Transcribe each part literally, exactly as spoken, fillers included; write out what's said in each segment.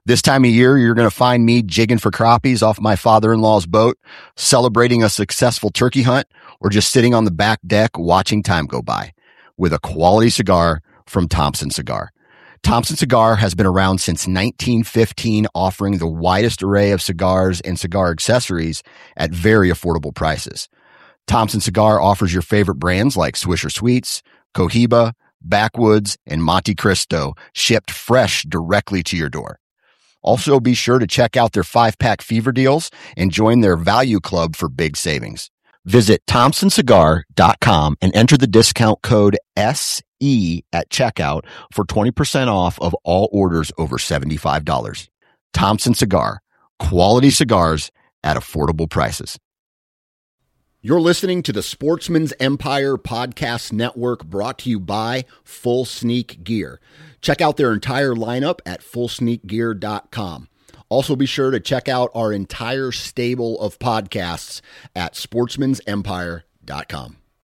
This time of year, you're going to find me jigging for crappies off my father-in-law's boat, celebrating a successful turkey hunt, or just sitting on the back deck watching time go by with a quality cigar from Thompson Cigar. Thompson Cigar has been around since nineteen fifteen, offering the widest array of cigars and cigar accessories at very affordable prices. Thompson Cigar offers your favorite brands like Swisher Sweets, Cohiba, Backwoods, and Monte Cristo, shipped fresh directly to your door. Also, be sure to check out their five-pack fever deals and join their value club for big savings. Visit thompson cigar dot com and enter the discount code S E at checkout for twenty percent off of all orders over seventy-five dollars. Thompson Cigar, quality cigars at affordable prices. You're listening to the Sportsman's Empire Podcast Network, brought to you by Full Sneak Gear. Check out their entire lineup at full sneak gear dot com. Also, be sure to check out our entire stable of podcasts at sportsmans empire dot com.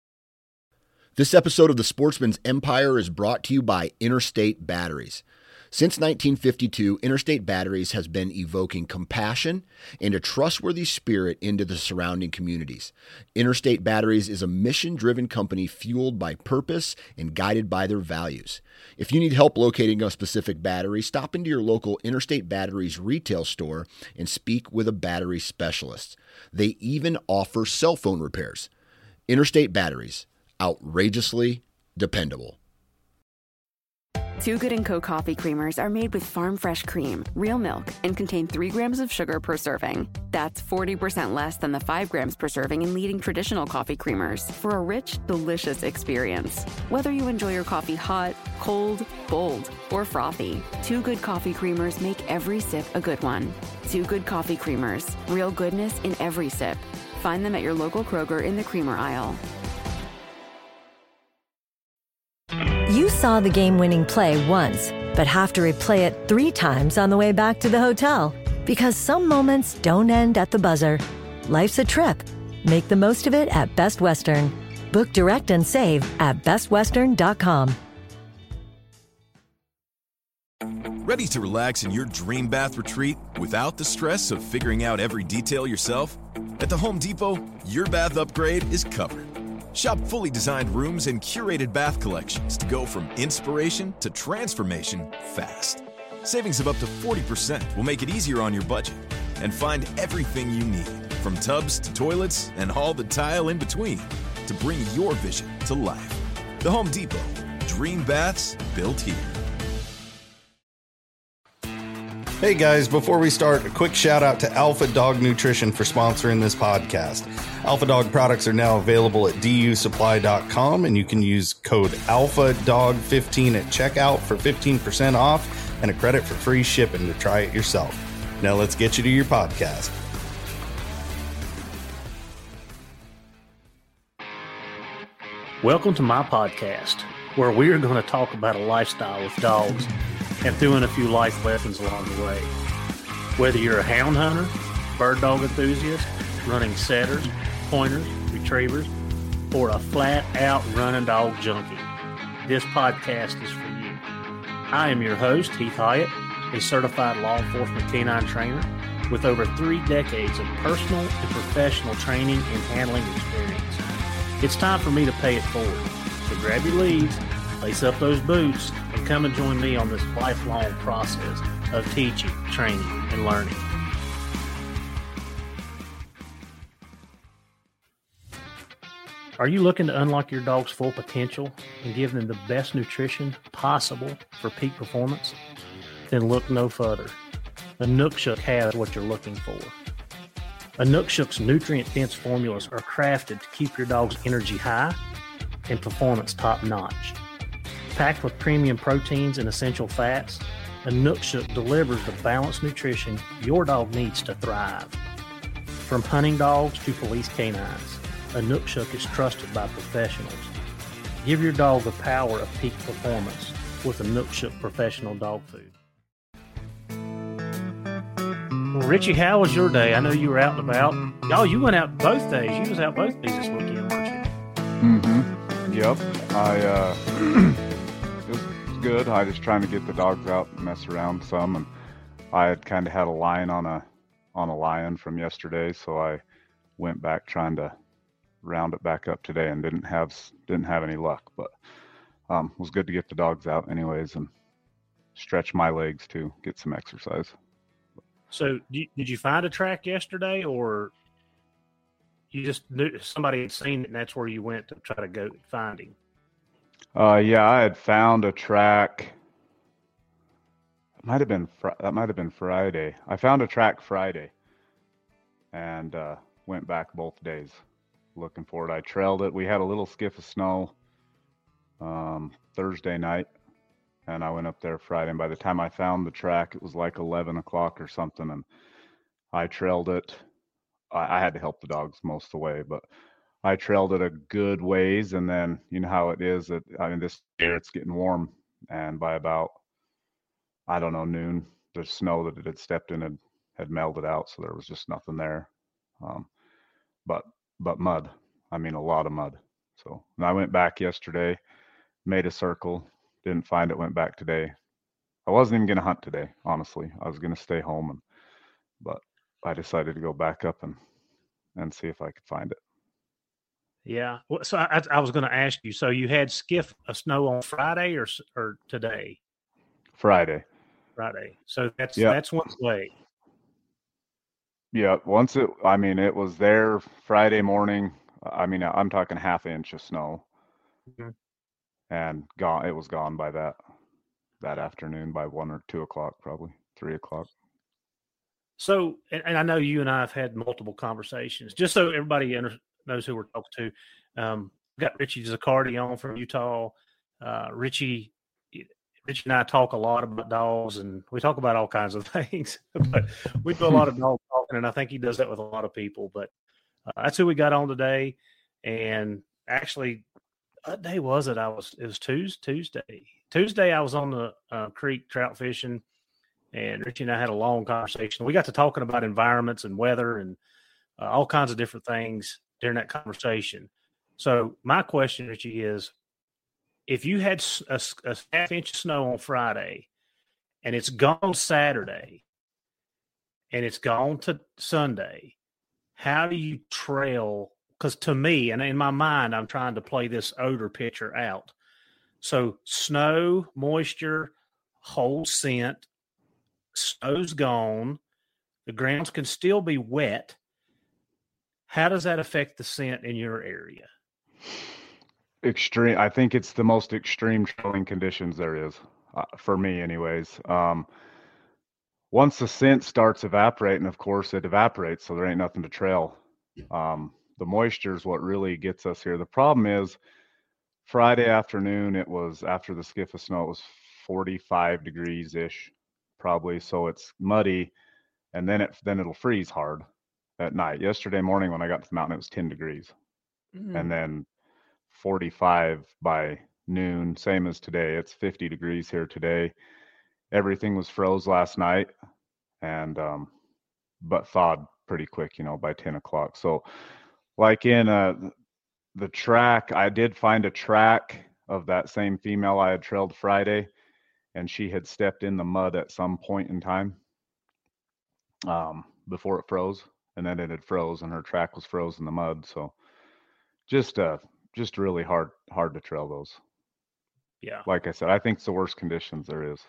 This episode of the Sportsman's Empire is brought to you by Interstate Batteries. Since nineteen fifty-two, Interstate Batteries has been evoking compassion and a trustworthy spirit into the surrounding communities. Interstate Batteries is a mission-driven company fueled by purpose and guided by their values. If you need help locating a specific battery, stop into your local Interstate Batteries retail store and speak with a battery specialist. They even offer cell phone repairs. Interstate Batteries, outrageously dependable. Too Good and Co. coffee creamers are made with farm fresh cream, real milk, and contain three grams of sugar per serving. That's forty percent less than the five grams per serving in leading traditional coffee creamers for a rich, delicious experience. Whether you enjoy your coffee hot, cold, bold, or frothy, Too Good coffee creamers make every sip a good one. Too Good coffee creamers, real goodness in every sip. Find them at your local Kroger in the creamer aisle. You saw the game-winning play once, but have to replay it three times on the way back to the hotel. Because some moments don't end at the buzzer. Life's a trip. Make the most of it at Best Western. Book direct and save at best western dot com. Ready to relax in your dream bath retreat without the stress of figuring out every detail yourself? At the Home Depot, your bath upgrade is covered. Shop fully designed rooms and curated bath collections to go from inspiration to transformation fast. Savings of up to forty percent will make it easier on your budget. And find everything you need, from tubs to toilets and all the tile in between, to bring your vision to life. The Home Depot. Dream baths built here. Hey guys, before we start, a quick shout out to Alpha Dog Nutrition for sponsoring this podcast. Alpha Dog products are now available at d u supply dot com, and you can use code alpha dog fifteen at checkout for fifteen percent off and a credit for free shipping to try it yourself. Now let's get you to your podcast. Welcome to my podcast, where we are going to talk about a lifestyle with dogs and threw in a few life lessons along the way. Whether you're a hound hunter, bird dog enthusiast, running setters, pointers, retrievers, or a flat-out running dog junkie, this podcast is for you. I am your host, Heath Hyatt, a certified law enforcement canine trainer with over three decades of personal and professional training and handling experience. It's time for me to pay it forward. So grab your leads, lace up those boots, and come and join me on this lifelong process of teaching, training, and learning. Are you looking to unlock your dog's full potential and give them the best nutrition possible for peak performance? Then look no further. Inukshuk has what you're looking for. Inukshuk's nutrient-dense formulas are crafted to keep your dog's energy high and performance top-notch. Packed with premium proteins and essential fats, Inukshuk delivers the balanced nutrition your dog needs to thrive. From hunting dogs to police canines, Inukshuk is trusted by professionals. Give your dog the power of peak performance with Inukshuk Professional Dog Food. Well, Richie, how was your day? I know you were out and about. Y'all, you went out both days. You was out both days this weekend, weren't you? Mm-hmm. Yep. I, uh, it was good. I just trying to get the dogs out and mess around some. And I had kind of had a line on a on a lion from yesterday, so I went back trying to round it back up today and didn't have didn't have any luck. But um, it was good to get the dogs out anyways and stretch my legs too, get some exercise. So did you find a track yesterday, or you just knew somebody had seen it and that's where you went to try to go find him? Uh, yeah, I had found a track. It might have been fr- that might have been Friday. I found a track Friday, and uh, went back both days looking for it. I trailed it. We had a little skiff of snow um, Thursday night, and I went up there Friday. And by the time I found the track, it was like eleven o'clock or something, and I trailed it. I, I had to help the dogs most of the way, but I trailed it a good ways, and then you know how it is. That I mean, this year it's getting warm, and by about I don't know noon, the snow that it had stepped in had, had melted out, so there was just nothing there. Um, but but mud. I mean, a lot of mud. So and I went back yesterday, made a circle, didn't find it. Went back today. I wasn't even going to hunt today, honestly. I was going to stay home, and but I decided to go back up and and see if I could find it. Yeah. Well, so I, I was going to ask you. So you had skiff of snow on Friday or or today? Friday. Friday. So that's yeah. that's one way. Yeah. Once it, I mean, it was there Friday morning. I mean, I'm talking half inch of snow, mm-hmm. and gone. It was gone by that that afternoon by one or two o'clock, probably three o'clock. So, and, and I know you and I have had multiple conversations. Just so everybody knows who we're talking to, um, we've got Richie Zaccardi on from Utah. Uh, Richie. Richie and I talk a lot about dogs, and we talk about all kinds of things, but we do a lot of dog talking, and I think he does that with a lot of people. But uh, that's who we got on today. And actually, what day was it? I was it was Tuesday. Tuesday. Tuesday, I was on the uh, creek trout fishing, and Richie and I had a long conversation. We got to talking about environments and weather and uh, all kinds of different things during that conversation. So my question, Richie, is, if you had a, a half inch of snow on Friday and it's gone Saturday and it's gone to Sunday, how do you trail? Because to me, and in my mind, I'm trying to play this odor picture out. So snow, moisture, whole scent, snow's gone. The grounds can still be wet. How does that affect the scent in your area? Extreme. I think it's the most extreme trailing conditions there is, uh, for me anyways. Um, once the scent starts evaporating, of course it evaporates, so there ain't nothing to trail. Um, the moisture is what really gets us here. The problem is Friday afternoon, it was after the skiff of snow, it was forty-five degrees ish probably. So it's muddy, and then it, then it'll freeze hard at night. Yesterday morning when I got to the mountain, it was ten degrees. Mm. And then forty-five by noon, same as today. It's fifty degrees here today. Everything was froze last night, and um, but thawed pretty quick, you know, by ten o'clock. So like in uh, the track, I did find a track of that same female I had trailed Friday, and she had stepped in the mud at some point in time um, before it froze, and then it had froze, and her track was froze in the mud. So just uh just really hard hard to trail those. Yeah. Like I said, I think it's the worst conditions there is,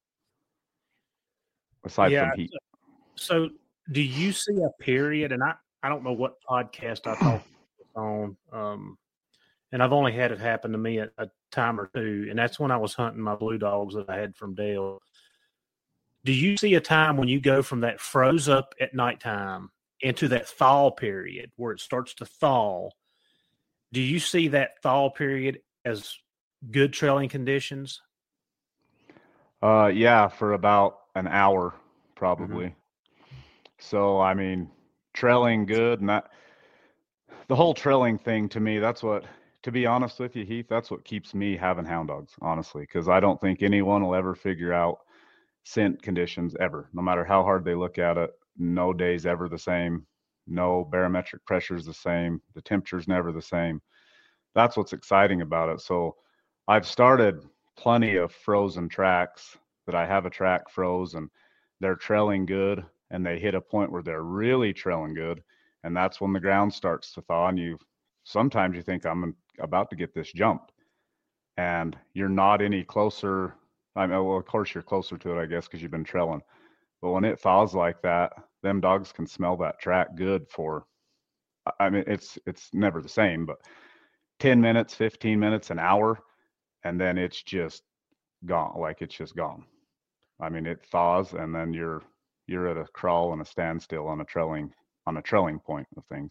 aside yeah. from heat. So do you see a period, and I, I don't know what podcast I talked on, um, and I've only had it happen to me a, a time or two, and that's when I was hunting my blue dogs that I had from Dale. Do you see a time when you go from that froze up at nighttime into that thaw period where it starts to thaw? Do you see that thaw period as good trailing conditions? Uh, yeah, for about an hour, probably. Mm-hmm. So, I mean, trailing good, and that, the whole trailing thing to me, that's what, to be honest with you, Heath, that's what keeps me having hound dogs, honestly, because I don't think anyone will ever figure out scent conditions ever, no matter how hard they look at it. No day's ever the same. No barometric pressure is the same. The temperature's never the same. That's what's exciting about it. So I've started plenty of frozen tracks that I have a track froze, and they're trailing good and they hit a point where they're really trailing good. And that's when the ground starts to thaw, and you sometimes you think I'm about to get this jumped, and you're not any closer. I mean, well, of course you're closer to it, I guess, because you've been trailing. But when it thaws like that, them dogs can smell that track good for, I mean, it's it's never the same, but ten minutes, fifteen minutes, an hour, and then it's just gone. Like it's just gone. I mean, it thaws, and then you're you're at a crawl and a standstill on a trailing on a trailing point of things.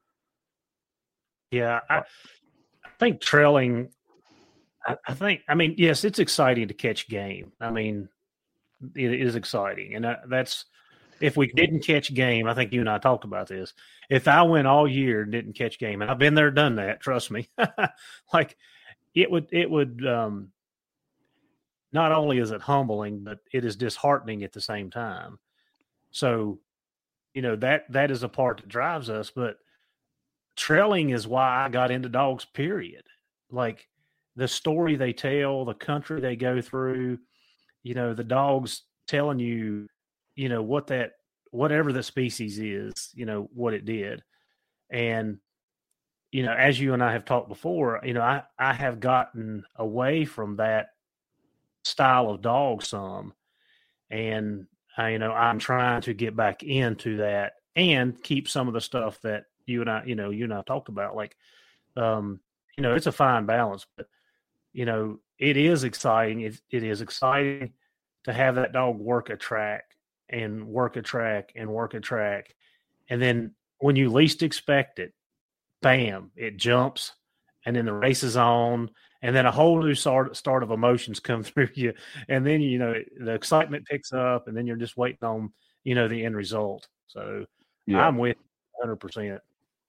Yeah, I, I think trailing. I, I think. I mean, yes, it's exciting to catch game. I mean, it is exciting, and that, that's if we didn't catch game. I think you and I talked about this. If I went all year and didn't catch game, and I've been there, done that. Trust me. Like it would. It would. Um, not only is it humbling, but it is disheartening at the same time. So, you know, that that is a part that drives us. But trailing is why I got into dogs, period. Like the story they tell, the country they go through, you know, the dogs telling you, you know, what that, whatever the species is, you know, what it did. And, you know, as you and I have talked before, you know, I, I have gotten away from that style of dog some, and I, you know, I'm trying to get back into that and keep some of the stuff that you and I, you know, you and I talked about. Like, um, you know, it's a fine balance, but you know, it is exciting. It, it is exciting to have that dog work a track and work a track and work a track, and then when you least expect it, bam, it jumps, and then the race is on. And then a whole new start, start of emotions come through you. And then, you know, the excitement picks up, and then you're just waiting on, you know, the end result. So yeah. I'm with one hundred percent.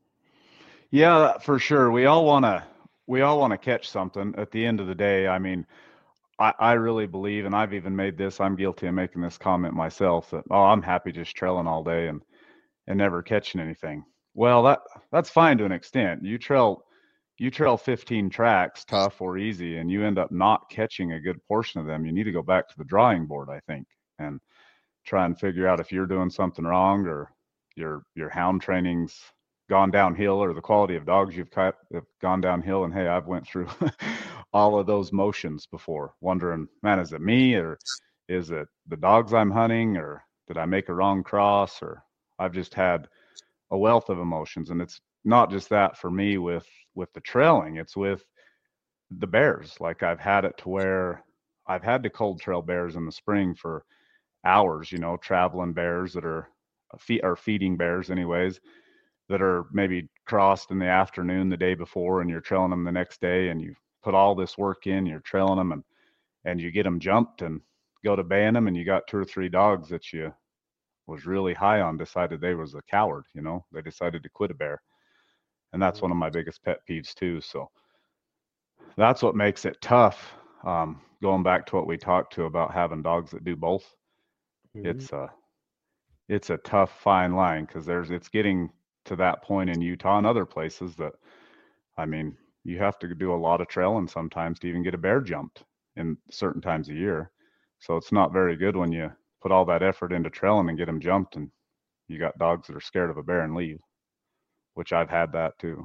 Yeah, for sure. We all want to, we all want to catch something at the end of the day. I mean, I, I really believe, and I've even made this, I'm guilty of making this comment myself, that, oh, I'm happy just trailing all day and, and never catching anything. Well, that that's fine to an extent. You trail You trail fifteen tracks, tough or easy, and you end up not catching a good portion of them. You need to go back to the drawing board, I think, and try and figure out if you're doing something wrong, or your your hound training's gone downhill, or the quality of dogs you've caught have gone downhill. And hey, I've went through all of those motions before, wondering, man, is it me, or is it the dogs I'm hunting, or did I make a wrong cross? Or I've just had a wealth of emotions, and it's not just that for me with with the trailing, it's with the bears. Like I've had it to where I've had to cold trail bears in the spring for hours, you know, traveling bears that are feed are feeding bears anyways, that are maybe crossed in the afternoon the day before, and you're trailing them the next day, and you put all this work in, you're trailing them, and and you get them jumped and go to baying them, and you got two or three dogs that you was really high on decided they was a coward, you know, they decided to quit a bear. And that's one of my biggest pet peeves too. So that's what makes it tough. Um, going back to what we talked to about having dogs that do both, mm-hmm. it's a, it's a tough fine line, because there's, it's getting to that point in Utah and other places that, I mean, you have to do a lot of trailing sometimes to even get a bear jumped in certain times of year. So it's not very good when you put all that effort into trailing and get them jumped, and you got dogs that are scared of a bear and leave, which I've had that too.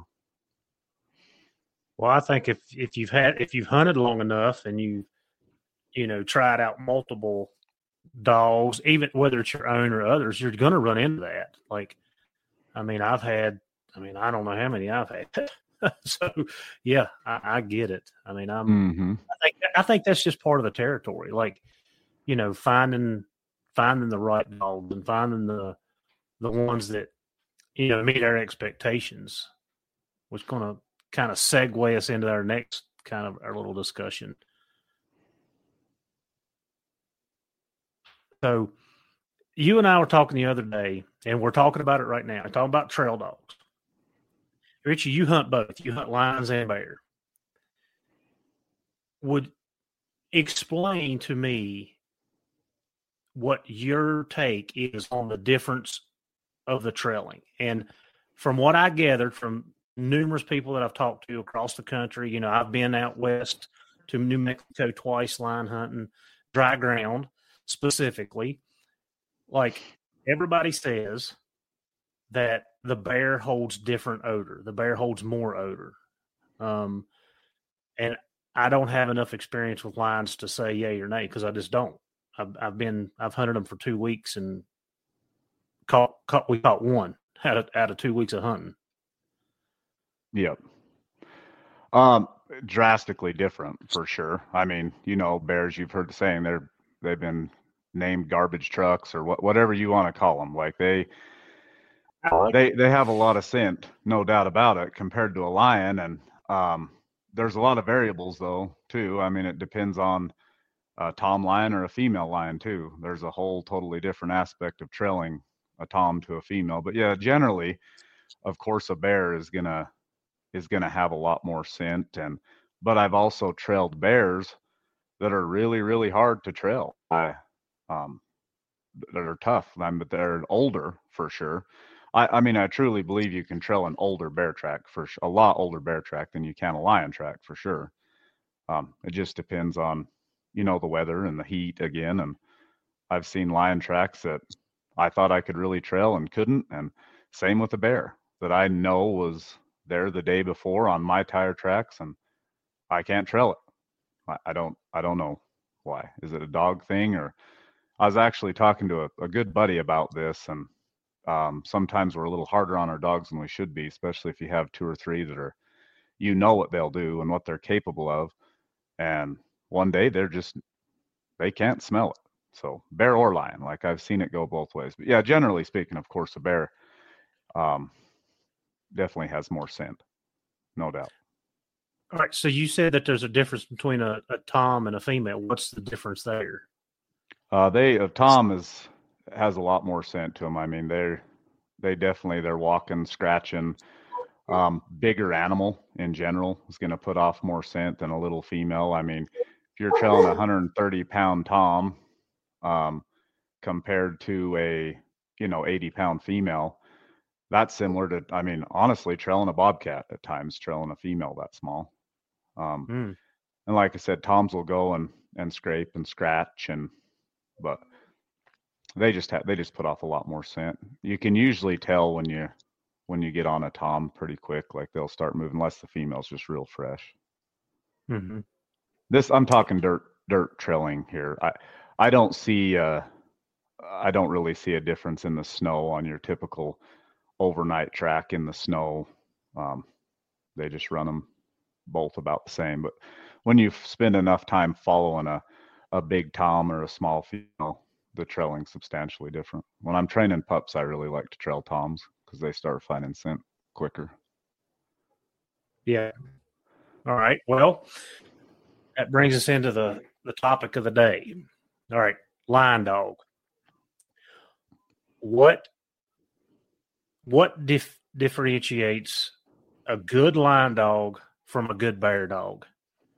Well, I think if, if you've had, if you've hunted long enough and you, you know, tried out multiple dogs, even whether it's your own or others, you're going to run into that. Like, I mean, I've had, I mean, I don't know how many I've had. So yeah, I, I get it. I mean, I'm, mm-hmm. I think, I think that's just part of the territory. Like, you know, finding, finding the right dogs and finding the, the ones that, you know, meet our expectations, which is going to kind of segue us into our next kind of our little discussion. So you and I were talking the other day, and we're talking about it right now. We're talking about trail dogs. Richie, you hunt both. You hunt lions and bear. Would explain to me what your take is on the difference of the trailing. And from what I gathered from numerous people that I've talked to across the country, you know, I've been out west to New Mexico twice, line hunting, dry ground specifically. like everybody says that the bear holds different odor. The bear holds more odor. Um, and I don't have enough experience with lions to say yay or nay because I just don't. I've, I've been I've hunted them for two weeks and caught caught we caught one out of out of two weeks of hunting. Yep. Um, drastically different for sure. I mean, you know, bears. You've heard the saying they're they've been named garbage trucks or what, whatever you want to call them. Like they they they have a lot of scent, no doubt about it, compared to a lion. And um, there's a lot of variables though too. I mean, it depends on a tom lion or a female lion too. There's a whole totally different aspect of trailing a tom to a female. But yeah, generally, of course, a bear is gonna is gonna have a lot more scent. And but I've also trailed bears that are really really hard to trail. I um, that are tough, but they're older for sure. I, I mean, I truly believe you can trail an older bear track for a lot older bear track than you can a lion track for sure. Um, it just depends on, you know, the weather and the heat again. And I've seen lion tracks that I thought I could really trail and couldn't. And same with the bear that I know was there the day before on my tire tracks, and I can't trail it. I, I don't, I don't know why. Is it a dog thing? Or I was actually talking to a, a good buddy about this, and um, sometimes we're a little harder on our dogs than we should be, especially if you have two or three that are, you know what they'll do and what they're capable of. And one day they're just, they can't smell it. So bear or lion, like I've seen it go both ways. But yeah, generally speaking, of course, a bear um, definitely has more scent, no doubt. All right. So you said that there's a difference between a, a tom and a female. What's the difference there? Uh, they, a tom is, has a lot more scent to them. I mean, they're, they definitely, they're walking, scratching. Um, bigger animal in general is going to put off more scent than a little female. I mean, if you're trailing a one hundred thirty pound tom um, compared to a, you know, eighty pound female, that's similar to, I mean, honestly, trailing a bobcat at times, trailing a female that small. Um, mm. And like I said, toms will go and, and scrape and scratch, and but they just have, they just put off a lot more scent. You can usually tell when you when you get on a tom pretty quick, like they'll start moving, unless the female's just real fresh. Mm-hmm. This, I'm talking dirt, dirt trailing here. I, I don't see, uh, I don't really see a difference in the snow on your typical overnight track in the snow. Um, they just run them both about the same. But when you spend enough time following a, a big tom or a small female, the trailing's substantially different. When I'm training pups, I really like to trail toms because they start finding scent quicker. Yeah. All right. Well, that brings us into the, the topic of the day. All right. Lion dog. What, what dif- differentiates a good lion dog from a good bear dog?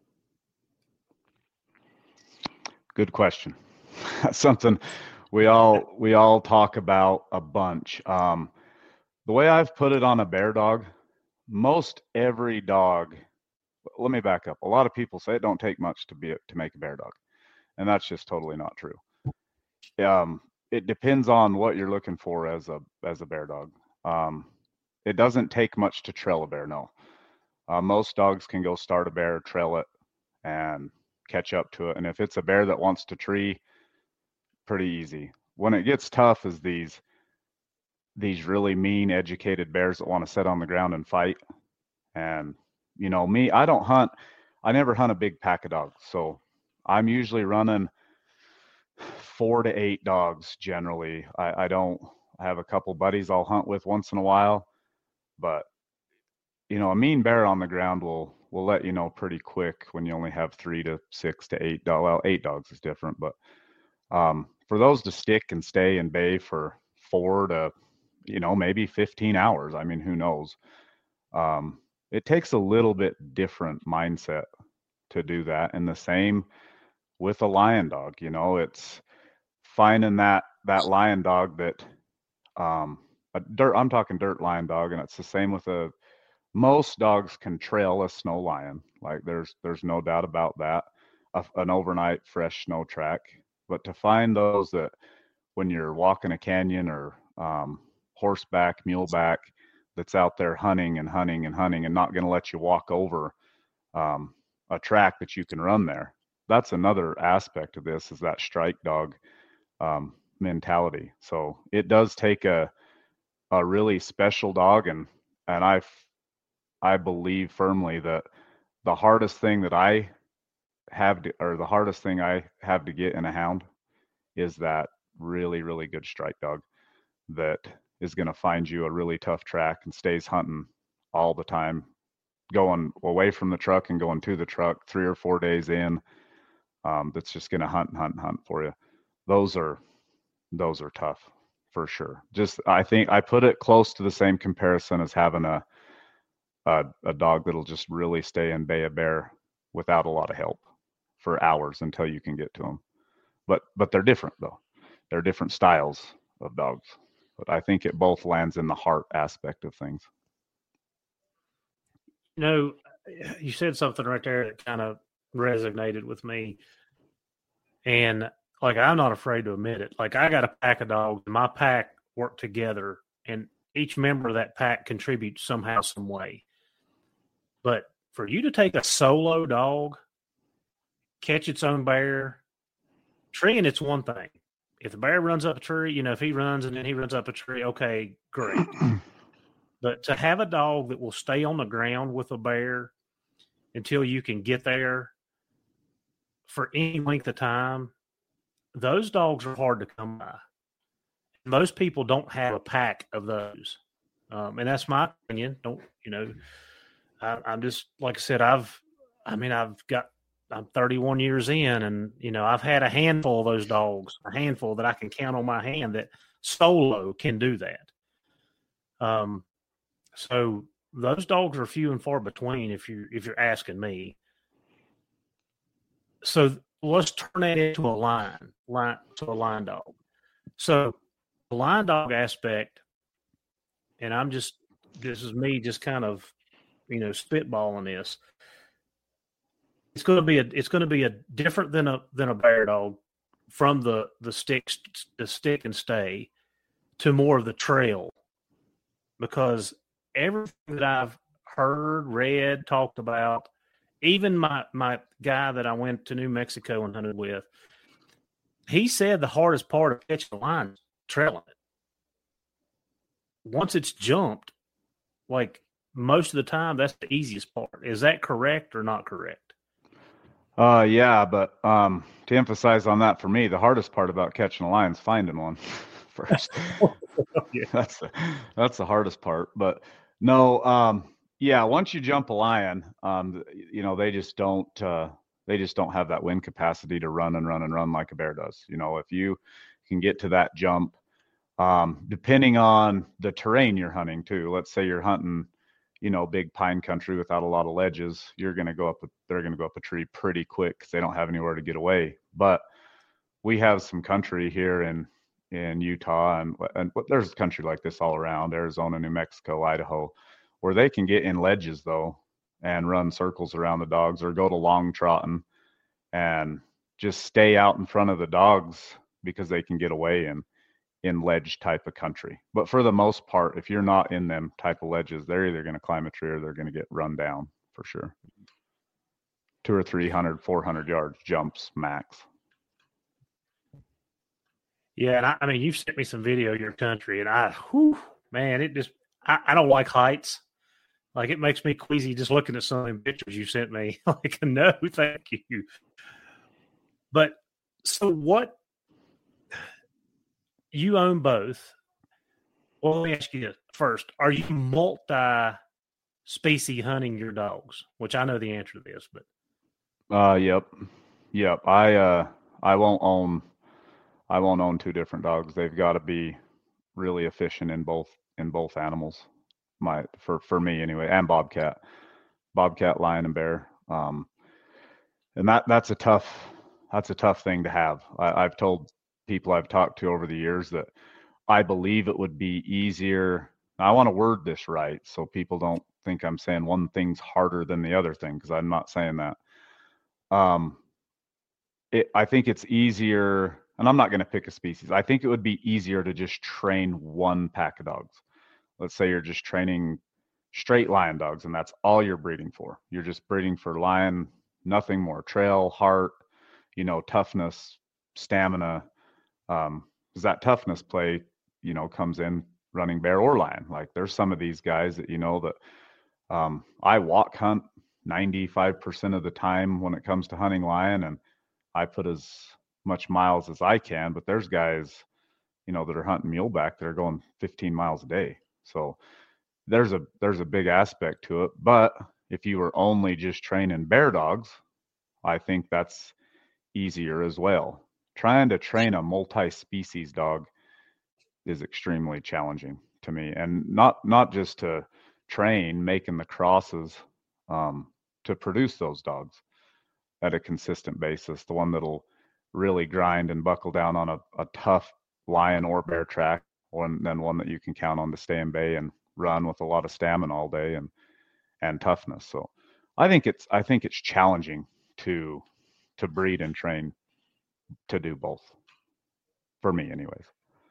Good question. That's something we all, we all talk about a bunch. Um, The way I've put it on a bear dog, most every dog, let me back up. A lot of people say it don't take much to be to make a bear dog, and that's just totally not true. Um, it depends on what you're looking for as a as a bear dog. Um, it doesn't take much to trail a bear, no. Uh, most dogs can go start a bear, trail it, and catch up to it. And if it's a bear that wants to tree, pretty easy. When it gets tough is these these really mean, educated bears that want to sit on the ground and fight. And, you know, me, I don't hunt. I never hunt a big pack of dogs. So I'm usually running four to eight dogs generally. I, I don't I have a couple buddies I'll hunt with once in a while. But, you know, a mean bear on the ground will will let you know pretty quick when you only have three to six to eight dogs. Well, eight dogs is different. But um, for those to stick and stay and bay for four to you know, maybe fifteen hours. I mean, who knows? Um, it takes a little bit different mindset to do that. And the same with a lion dog, you know, it's finding that, that lion dog that, um, a dirt, I'm talking dirt lion dog. And it's the same with a, most dogs can trail a snow lion. Like there's, there's no doubt about that. A, an overnight fresh snow track, but to find those that when you're walking a canyon or um, horseback, muleback, that's out there hunting and hunting and hunting and not going to let you walk over um, a track that you can run there. That's another aspect of this, is that strike dog um, mentality. So it does take a a really special dog, and and I I believe firmly that the hardest thing that I have to, or the hardest thing I have to get in a hound is that really, really good strike dog that is going to find you a really tough track and stays hunting all the time, going away from the truck and going to the truck three or four days in. Um, that's just going to hunt and hunt and hunt for you. Those are, those are tough for sure. Just, I think I put it close to the same comparison as having a, a, a dog that'll just really stay and bay a bear without a lot of help for hours until you can get to them. But, but they're different though. They're different styles of dogs, but I think it both lands in the heart aspect of things. You know, you said something right there that kind of resonated with me. And like, I'm not afraid to admit it. Like, I got a pack of dogs, and my pack work together, and each member of that pack contributes somehow, some way. But for you to take a solo dog, catch its own bear, treeing, it's one thing. If the bear runs up a tree, you know, if he runs and then he runs up a tree, okay, great. But to have a dog that will stay on the ground with a bear until you can get there for any length of time, those dogs are hard to come by. Most people don't have a pack of those. Um, and that's my opinion. Don't, you know, I, I'm just, like I said, I've, I mean, I've got, I'm thirty-one years in, and, you know, I've had a handful of those dogs, a handful that I can count on my hand that solo can do that. Um, so those dogs are few and far between if you if you're asking me. So let's turn that into a line, line to a line dog. So the line dog aspect, and I'm just, this is me just kind of, you know, spitballing this. It's going to be a, it's going to be a different than a, than a bear dog from the, the stick, the stick and stay to more of the trail, because everything that I've heard, read, talked about, even my, my guy that I went to New Mexico and hunted with, he said the hardest part of catching the line is trailing it. Once it's jumped, like most of the time, that's the easiest part. Is that correct or not correct? Uh, yeah, but um, to emphasize on that, for me, the hardest part about catching a lion is finding one first. Yeah. That's the, that's the hardest part. But no, um, yeah, once you jump a lion, um, you know, they just don't uh, they just don't have that wind capacity to run and run and run like a bear does. You know, if you can get to that jump, um, depending on the terrain you're hunting too. Let's say you're hunting, you know, big pine country without a lot of ledges, you're going to go up, they're going to go up a tree pretty quick because they don't have anywhere to get away. But we have some country here in, in Utah, and, and there's country like this all around, Arizona, New Mexico, Idaho, where they can get in ledges though and run circles around the dogs, or go to long trotting and just stay out in front of the dogs because they can get away in in ledge type of country. But for the most part, if you're not in them type of ledges, they're either going to climb a tree or they're going to get run down for sure. Two or three hundred, four hundred yards jumps max. Yeah, and I, I mean, you've sent me some video of your country, and I, whew, man, it just, I, I don't like heights. Like, it makes me queasy just looking at some of the pictures you sent me. Like, no, thank you. But so what? You own both. Well, let me ask you this first. Are you multi-species hunting your dogs? Which I know the answer to this, but. Uh, yep. Yep. I, uh, I won't own, I won't own two different dogs. They've got to be really efficient in both, in both animals. My, for, for me anyway, and Bobcat, Bobcat, lion, and bear. Um, and that, that's a tough, that's a tough thing to have. I, I've told people I've talked to over the years that I believe it would be easier. I want to word this right so people don't think I'm saying one thing's harder than the other thing, because I'm not saying that. Um, it, I think it's easier and I'm not going to pick a species. I think it would be easier to just train one pack of dogs. Let's say you're just training straight lion dogs, and that's all you're breeding for. You're just breeding for lion, nothing more. Trail, heart, you know, toughness, stamina. Um, because that toughness play, you know, comes in running bear or lion. Like there's some of these guys that, you know, that um, I walk hunt ninety-five percent of the time when it comes to hunting lion, and I put as much miles as I can, but there's guys, you know, that are hunting muleback that are going fifteen miles a day. So there's a there's a big aspect to it. But if you were only just training bear dogs, I think that's easier as well. Trying to train a multi-species dog is extremely challenging to me, and not not just to train, making the crosses um, to produce those dogs at a consistent basis. The one that'll really grind and buckle down on a, a tough lion or bear track, and then one that you can count on to stay in bay and run with a lot of stamina all day and and toughness. So I think it's I think it's challenging to to breed and train to do both, for me anyways.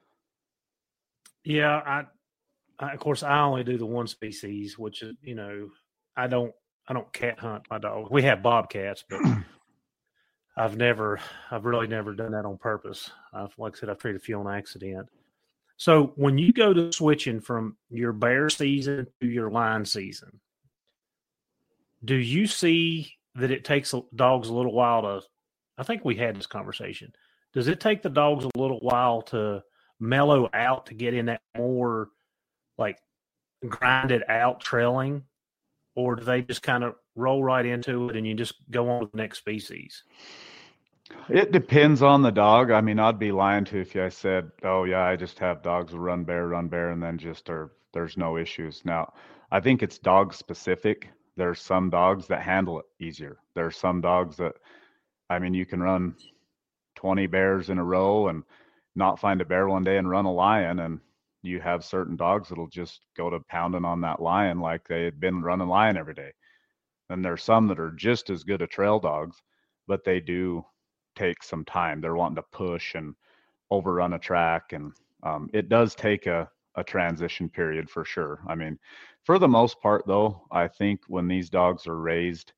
Yeah, I, I of course I only do the one species, which is, you know, I don't I don't cat hunt my dog. We have bobcats, but I've never I've really never done that on purpose. I've, like I said, I've treated a few on accident. So when you go to switching from your bear season to your lion season, do you see that it takes dogs a little while to, I think we had this conversation, does it take the dogs a little while to mellow out, to get in that more like grinded out trailing, or do they just kind of roll right into it and you just go on to the next species? It depends on the dog. I mean, I'd be lying to you if I said, oh yeah, I just have dogs who run bear, run bear, and then just are, there's no issues. Now, I think it's dog specific. There's some dogs that handle it easier. There's some dogs that, I mean, you can run twenty bears in a row and not find a bear one day and run a lion. And you have certain dogs that'll just go to pounding on that lion like they had been running lion every day. And there's some that are just as good at trail dogs, but they do take some time. They're wanting to push and overrun a track. And um, it does take a, a transition period for sure. I mean, for the most part though, I think when these dogs are raised,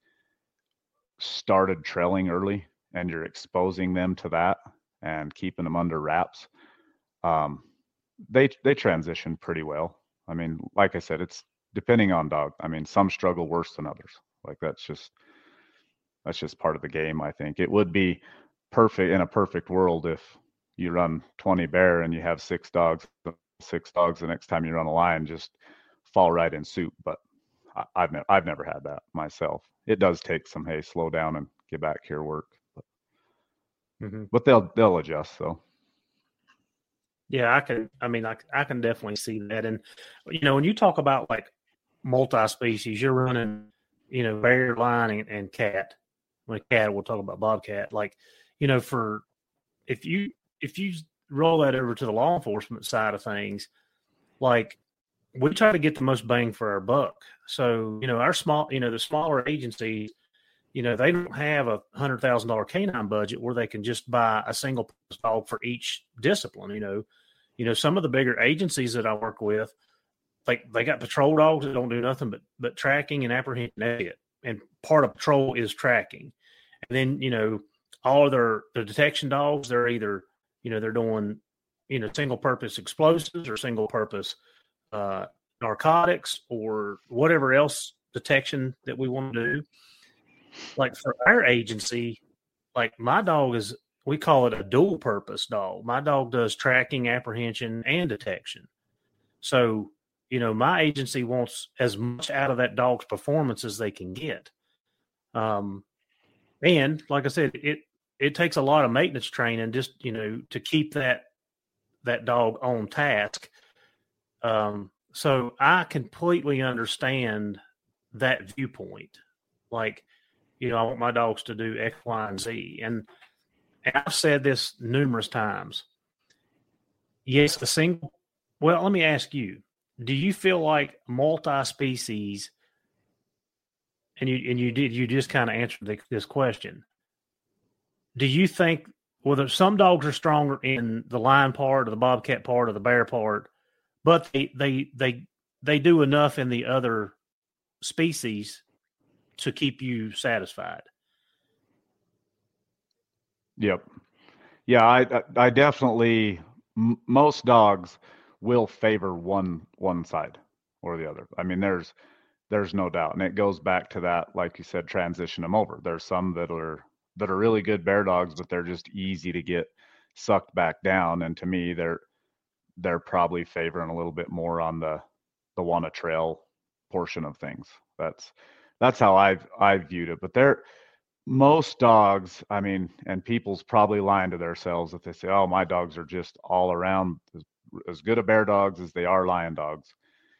started trailing early, and you're exposing them to that and keeping them under wraps, um, they they transition pretty well. I mean, like I said, it's depending on dog. I mean, some struggle worse than others. Like that's just that's just part of the game. I think it would be perfect in a perfect world if you run twenty bear and you have six dogs, six dogs the next time you run a lion just fall right in soup. But I, I've never I've never had that myself. It does take some, hey, slow down and get back here, work. But, mm-hmm. but they'll they'll adjust though. Yeah, I can. I mean, I I can definitely see that. And you know, when you talk about like multi-species, you're running, you know, bear, lion, and, and cat. When a cat, we'll talk about bobcat. Like, you know, for if you if you roll that over to the law enforcement side of things, like we try to get the most bang for our buck. So, you know, our small, you know, the smaller agencies, you know, they don't have a hundred thousand dollar canine budget where they can just buy a single dog for each discipline. You know, you know, some of the bigger agencies that I work with, like they got patrol dogs that don't do nothing but but tracking and apprehension. That's it. And part of patrol is tracking. And then, you know, all of their, their detection dogs, they're either, you know, they're doing, you know, single purpose explosives or single purpose uh, narcotics or whatever else detection that we want to do. Like for our agency, like my dog is, we call it a dual purpose dog. My dog does tracking, apprehension, and detection. So, you know, my agency wants as much out of that dog's performance as they can get. Um, and like I said, it, it takes a lot of maintenance training just, you know, to keep that, that dog on task. Um, so I completely understand that viewpoint. Like, you know, I want my dogs to do X, Y, and Z. And, and I've said this numerous times. Yes, the single, well, let me ask you, do you feel like multi-species, and you and you did you just kind of answered the, this question, do you think well, there's some dogs are stronger in the lion part or the bobcat part or the bear part, but they they they they do enough in the other species to keep you satisfied. Yep. Yeah, I I definitely m- most dogs will favor one one side or the other. I mean, there's there's no doubt, and it goes back to that, like you said, transition them over. There's some that are that are really good bear dogs, but they're just easy to get sucked back down. And to me, they're they're probably favoring a little bit more on the the wanna trail portion of things. That's that's how I've I've viewed it. But they're most dogs, I mean, and people's probably lying to themselves if they say, "Oh, my dogs are just all around as, as good a bear dogs as they are lion dogs."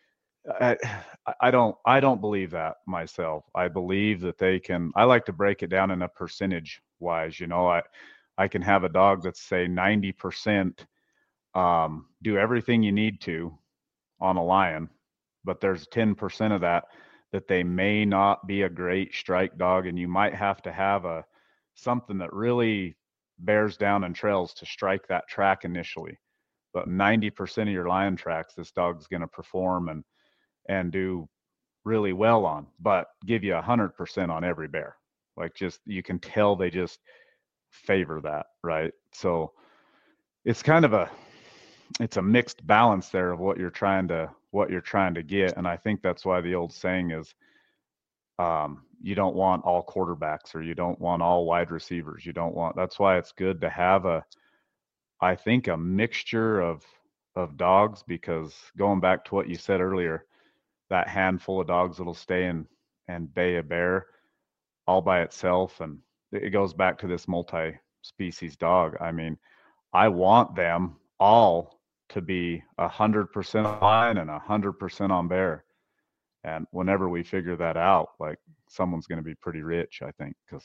I, I don't I don't believe that myself. I believe that they can. I like to break it down in a percentage wise. You know, I I can have a dog that's say ninety percent um, do everything you need to on a lion, but there's ten percent of that that they may not be a great strike dog, and you might have to have a something that really bears down and trails to strike that track initially. But ninety percent of your lion tracks, this dog's going to perform and and do really well on, but give you a hundred percent on every bear. Like, just, you can tell they just favor that, right? So it's kind of a, it's a mixed balance there of what you're trying to, what you're trying to get. And I think that's why the old saying is, um, you don't want all quarterbacks, or you don't want all wide receivers. You don't want, that's why it's good to have a, I think, a mixture of, of dogs, because going back to what you said earlier, that handful of dogs that'll stay and, and bay a bear all by itself. And it goes back to this multi-species dog. I mean, I want them all to be a hundred percent on lion and a hundred percent on bear. And whenever we figure that out, like, someone's going to be pretty rich, I think, because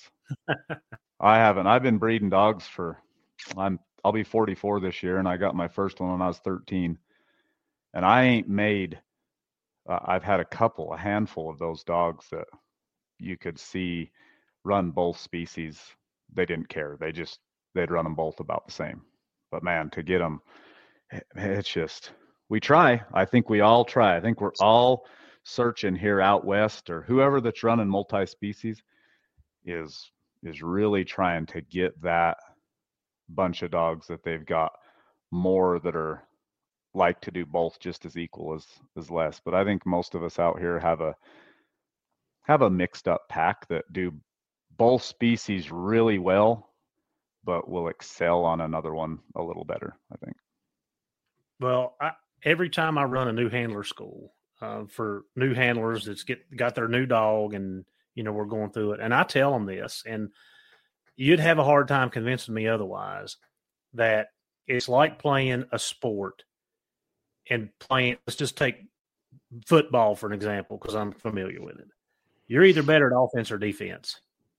I haven't, I've been breeding dogs for, I'm, I'll be forty-four this year, and I got my first one when I was thirteen, and I ain't made, uh, I've had a couple, a handful of those dogs that you could see run both species. They didn't care. They just, they'd run them both about the same. But man, to get them, it's just, we try. I think we all try. I think we're all searching here out west, or whoever that's running multi-species is, is really trying to get that bunch of dogs that they've got more that are like to do both just as equal as as less. But I think most of us out here have a have a mixed up pack that do both species really well, but will excel on another one a little better, I think. Well, I, every time I run a new handler school uh, for new handlers that's get got their new dog, and you know, we're going through it, and I tell them this, and you'd have a hard time convincing me otherwise, that it's like playing a sport and playing, let's just take football for an example, because I'm familiar with it. You're either better at offense or defense.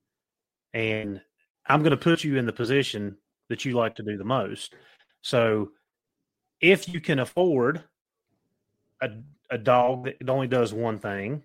And I'm going to put you in the position that you like to do the most. So if you can afford a, a dog that only does one thing,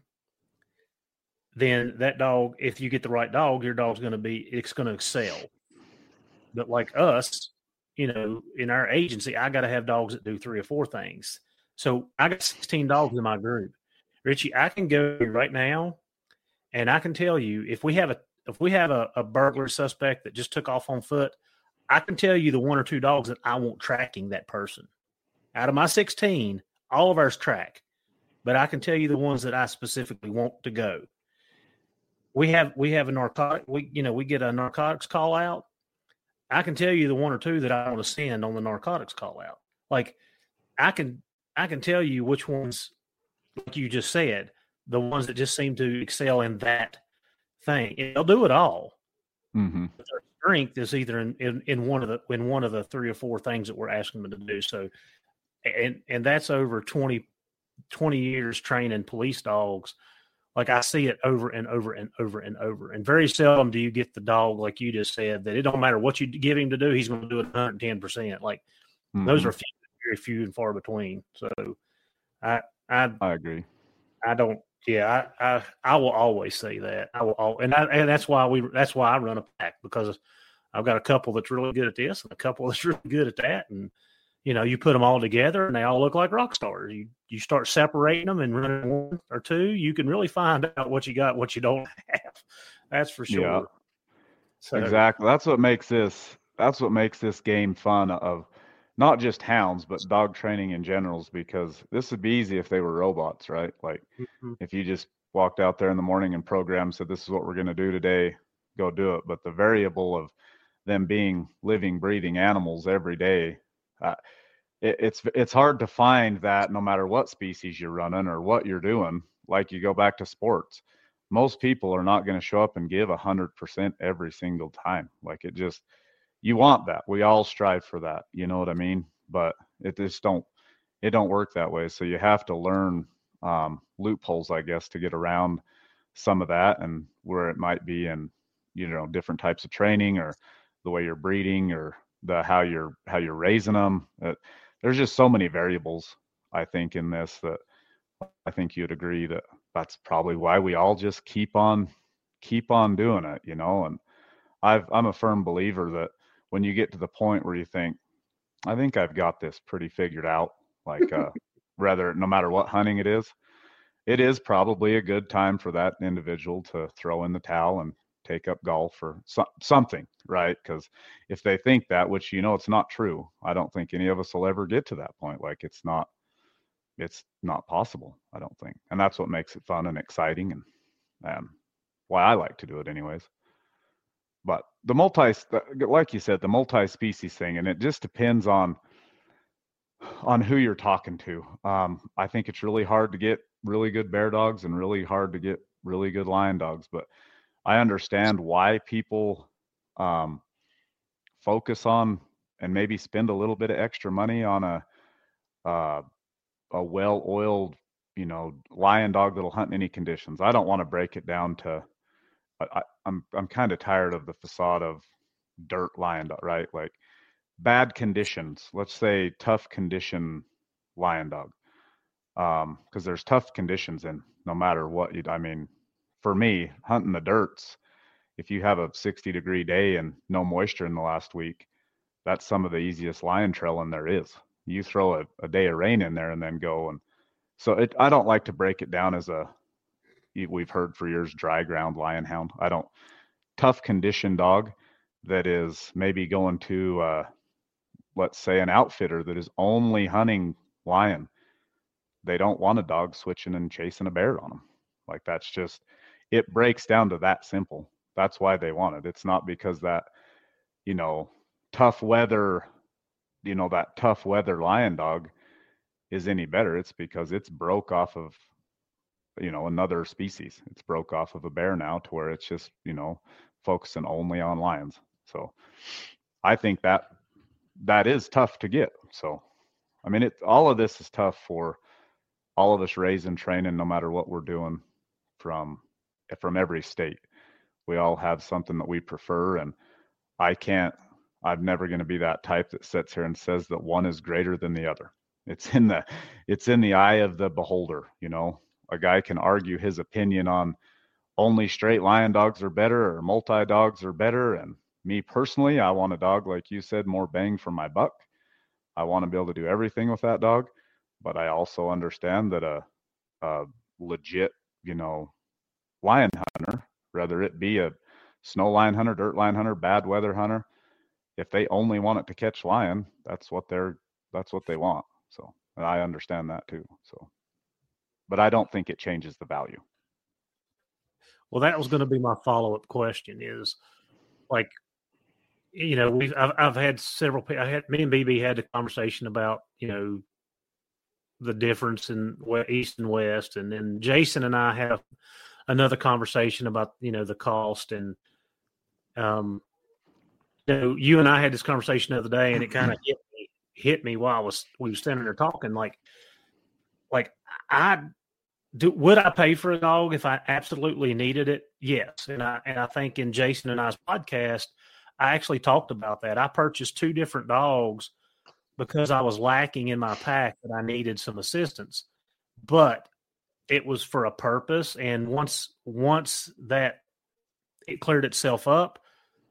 then that dog, if you get the right dog, your dog's going to be, it's going to excel. But like us, you know, in our agency, I got to have dogs that do three or four things. So I got sixteen dogs in my group. Richie, I can go right now and I can tell you, if we have a, if we have a, a burglar suspect that just took off on foot, I can tell you the one or two dogs that I want tracking that person. Out of my sixteen, all of ours track, but I can tell you the ones that I specifically want to go. We have, we have a narcotic, we, you know, we get a narcotics call out. I can tell you the one or two that I want to send on the narcotics call out. Like, I can, I can tell you which ones, like you just said, the ones that just seem to excel in that thing. And they'll do it all. Mm-hmm. But their strength is either in, in, in one of the, in one of the three or four things that we're asking them to do. So, and, and that's over twenty, twenty years training police dogs. Like, I see it over and over and over and over. And very seldom do you get the dog, like you just said, that it don't matter what you give him to do, he's going to do it one hundred ten percent. Like, mm-hmm. Those are few, very few and far between. So I, I, I agree. I don't, yeah, I, I, I will always say that. I will, all, and I, and that's why we, that's why I run a pack, because I've got a couple that's really good at this and a couple that's really good at that. And, you know, you put them all together and they all look like rock stars. You, you start separating them and running one or two, you can really find out what you got, what you don't have. That's for sure. Yeah, so, exactly. That's what makes this, that's what makes this game fun of not just hounds, but dog training in general, because this would be easy if they were robots, right? Like mm-hmm. if you just walked out there in the morning and programmed, said, this is what we're going to do today, go do it. But the variable of them being living, breathing animals every day, uh, it, it's it's hard to find that no matter what species you're running or what you're doing. Like you go back to sports, most people are not going to show up and give a hundred percent every single time. Like it just, you want that. We all strive for that. You know what I mean? But it just don't, it don't work that way. So you have to learn um, loopholes, I guess, to get around some of that, and where it might be in, you know, different types of training or the way you're breeding or the how you're how you're raising them. Uh, there's just so many variables, I think, in this that I think you'd agree that that's probably why we all just keep on keep on doing it, you know. And I've I'm a firm believer that when you get to the point where you think, I think I've got this pretty figured out, like uh, rather no matter what hunting it is, it is probably a good time for that individual to throw in the towel and take up golf or so, something, right? Because if they think that, which, you know, it's not true, I don't think any of us will ever get to that point. Like it's not, it's not possible, I don't think. And that's what makes it fun and exciting, and um, why I like to do it anyways. But the multi, like you said, the multi-species thing, and it just depends on on who you're talking to. Um, I think it's really hard to get really good bear dogs and really hard to get really good lion dogs. But I understand why people um, focus on and maybe spend a little bit of extra money on a uh, a well-oiled, you know, lion dog that'll hunt in any conditions. I don't want to break it down to. I, I'm I'm kind of tired of the facade of dirt lion dog, right? Like bad conditions. Let's say tough condition lion dog, um, because there's tough conditions in no matter what you. I mean, for me, hunting the dirts, if you have a sixty degree day and no moisture in the last week, that's some of the easiest lion trailing there is. You throw a, a day of rain in there and then go, and so it. I don't like to break it down as a. We've heard for years, dry ground lion hound. I don't, tough condition dog that is maybe going to, uh, let's say, an outfitter that is only hunting lion. They don't want a dog switching and chasing a bear on them. Like that's just, it breaks down to that simple. That's why they want it. It's not because that, you know, tough weather, you know, that tough weather lion dog is any better. It's because it's broke off of, you know, another species. It's broke off of a bear now to where it's just, you know, focusing only on lions. So I think that that is tough to get. So, I mean, it, all of this is tough for all of us raising, training, no matter what we're doing from, from every state. We all have something that we prefer. And I can't, I'm never going to be that type that sits here and says that one is greater than the other. It's in the, it's in the eye of the beholder, you know. A guy can argue his opinion on only straight lion dogs are better or multi dogs are better. And me personally, I want a dog, like you said, more bang for my buck. I want to be able to do everything with that dog. But I also understand that a, a legit, you know, lion hunter, whether it be a snow lion hunter, dirt lion hunter, bad weather hunter, if they only want it to catch lion, that's what they're, that's what they want. So, and I understand that too. So. But I don't think it changes the value. Well, that was going to be my follow-up question is, like, you know, we've, I've, I've had several, I had, me and B B had a conversation about, you know, the difference in East and West. And then Jason and I have another conversation about, you know, the cost. And, um, you know, you and I had this conversation the other day, and it kind of hit me, hit me while I was, we were standing there talking, like, like I, Do, would I pay for a dog if I absolutely needed it? Yes. And I and I think in Jason and I's podcast, I actually talked about that. I purchased two different dogs because I was lacking in my pack and I needed some assistance. But it was for a purpose. And once once that it cleared itself up,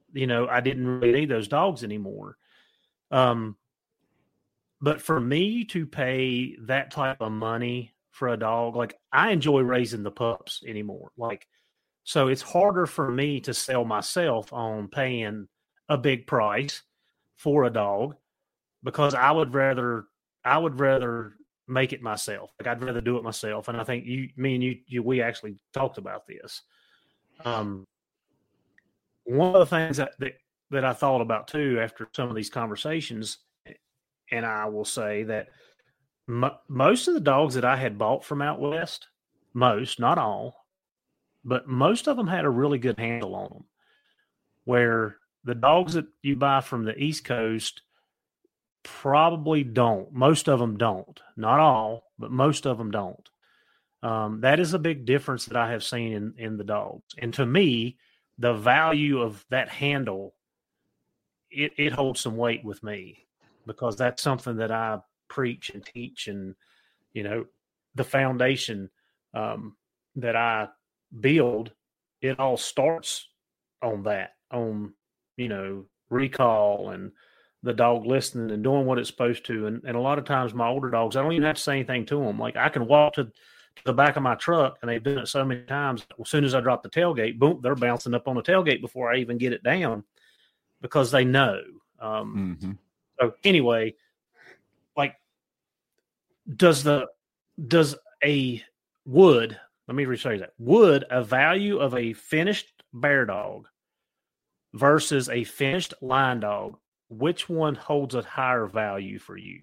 you know, I didn't really need those dogs anymore. Um, but for me to pay that type of money for a dog, like I enjoy raising the pups anymore. Like, so it's harder for me to sell myself on paying a big price for a dog because I would rather, I would rather make it myself. Like I'd rather do it myself. And I think you, me and you, you we actually talked about this. Um, one of the things that, that, that I thought about too, after some of these conversations, and I will say that m- most of the dogs that I had bought from out West, most, not all, but most of them had a really good handle on them, where the dogs that you buy from the East Coast probably don't. Most of them don't. Not all, but most of them don't. Um, that is a big difference that I have seen in, in the dogs. And to me, the value of that handle, it, it holds some weight with me because that's something that I preach and teach. And, you know, the foundation um, that I build, it all starts on that, on, you know, recall and the dog listening and doing what it's supposed to. And, and a lot of times my older dogs, I don't even have to say anything to them. Like I can walk to, to the back of my truck, and they've done it so many times. As soon as I drop the tailgate, boom, they're bouncing up on the tailgate before I even get it down because they know. Um, Mm-hmm. So anyway, like does the, does a would, let me rephrase that, would a value of a finished bear dog versus a finished line dog, which one holds a higher value for you?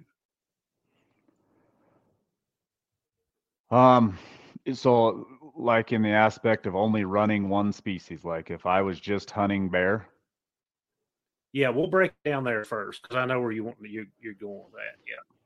Um, so like in the aspect of only running one species, like if I was just hunting bear. Yeah, we'll break it down there first because I know where you want you you're going with that.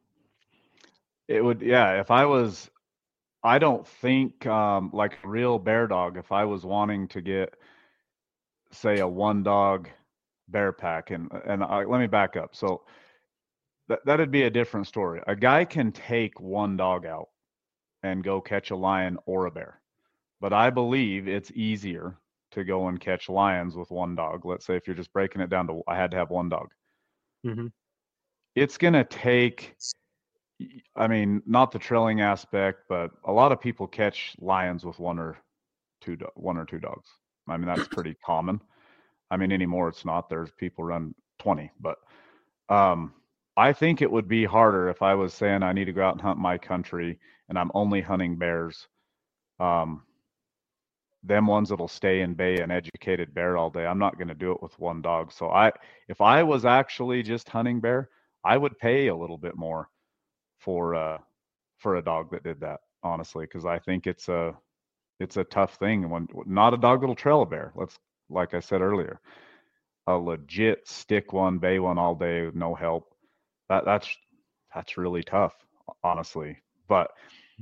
Yeah, It would, yeah. If I was, I don't think um, like a real bear dog. If I was wanting to get, say, a one dog bear pack, and and I, let me back up. So that that'd be a different story. A guy can take one dog out and go catch a lion or a bear, but I believe it's easier to go and catch lions with one dog. Let's say if you're just breaking it down to, I had to have one dog. mm-hmm. It's gonna take. I mean, not the trailing aspect, but a lot of people catch lions with one or two, do- one or two dogs. I mean, that's pretty common. I mean, anymore it's not. There's people run twenty, but um, I think it would be harder if I was saying I need to go out and hunt my country and I'm only hunting bears. Um, them ones that'll stay and bay an educated bear all day. I'm not going to do it with one dog. So I, if I was actually just hunting bear, I would pay a little bit more for uh for a dog that did that, honestly, because I think it's a it's a tough thing when not a dog that'll trail a bear. Let's, like I said earlier, a legit stick one, bay one all day with no help. That that's that's really tough, honestly. But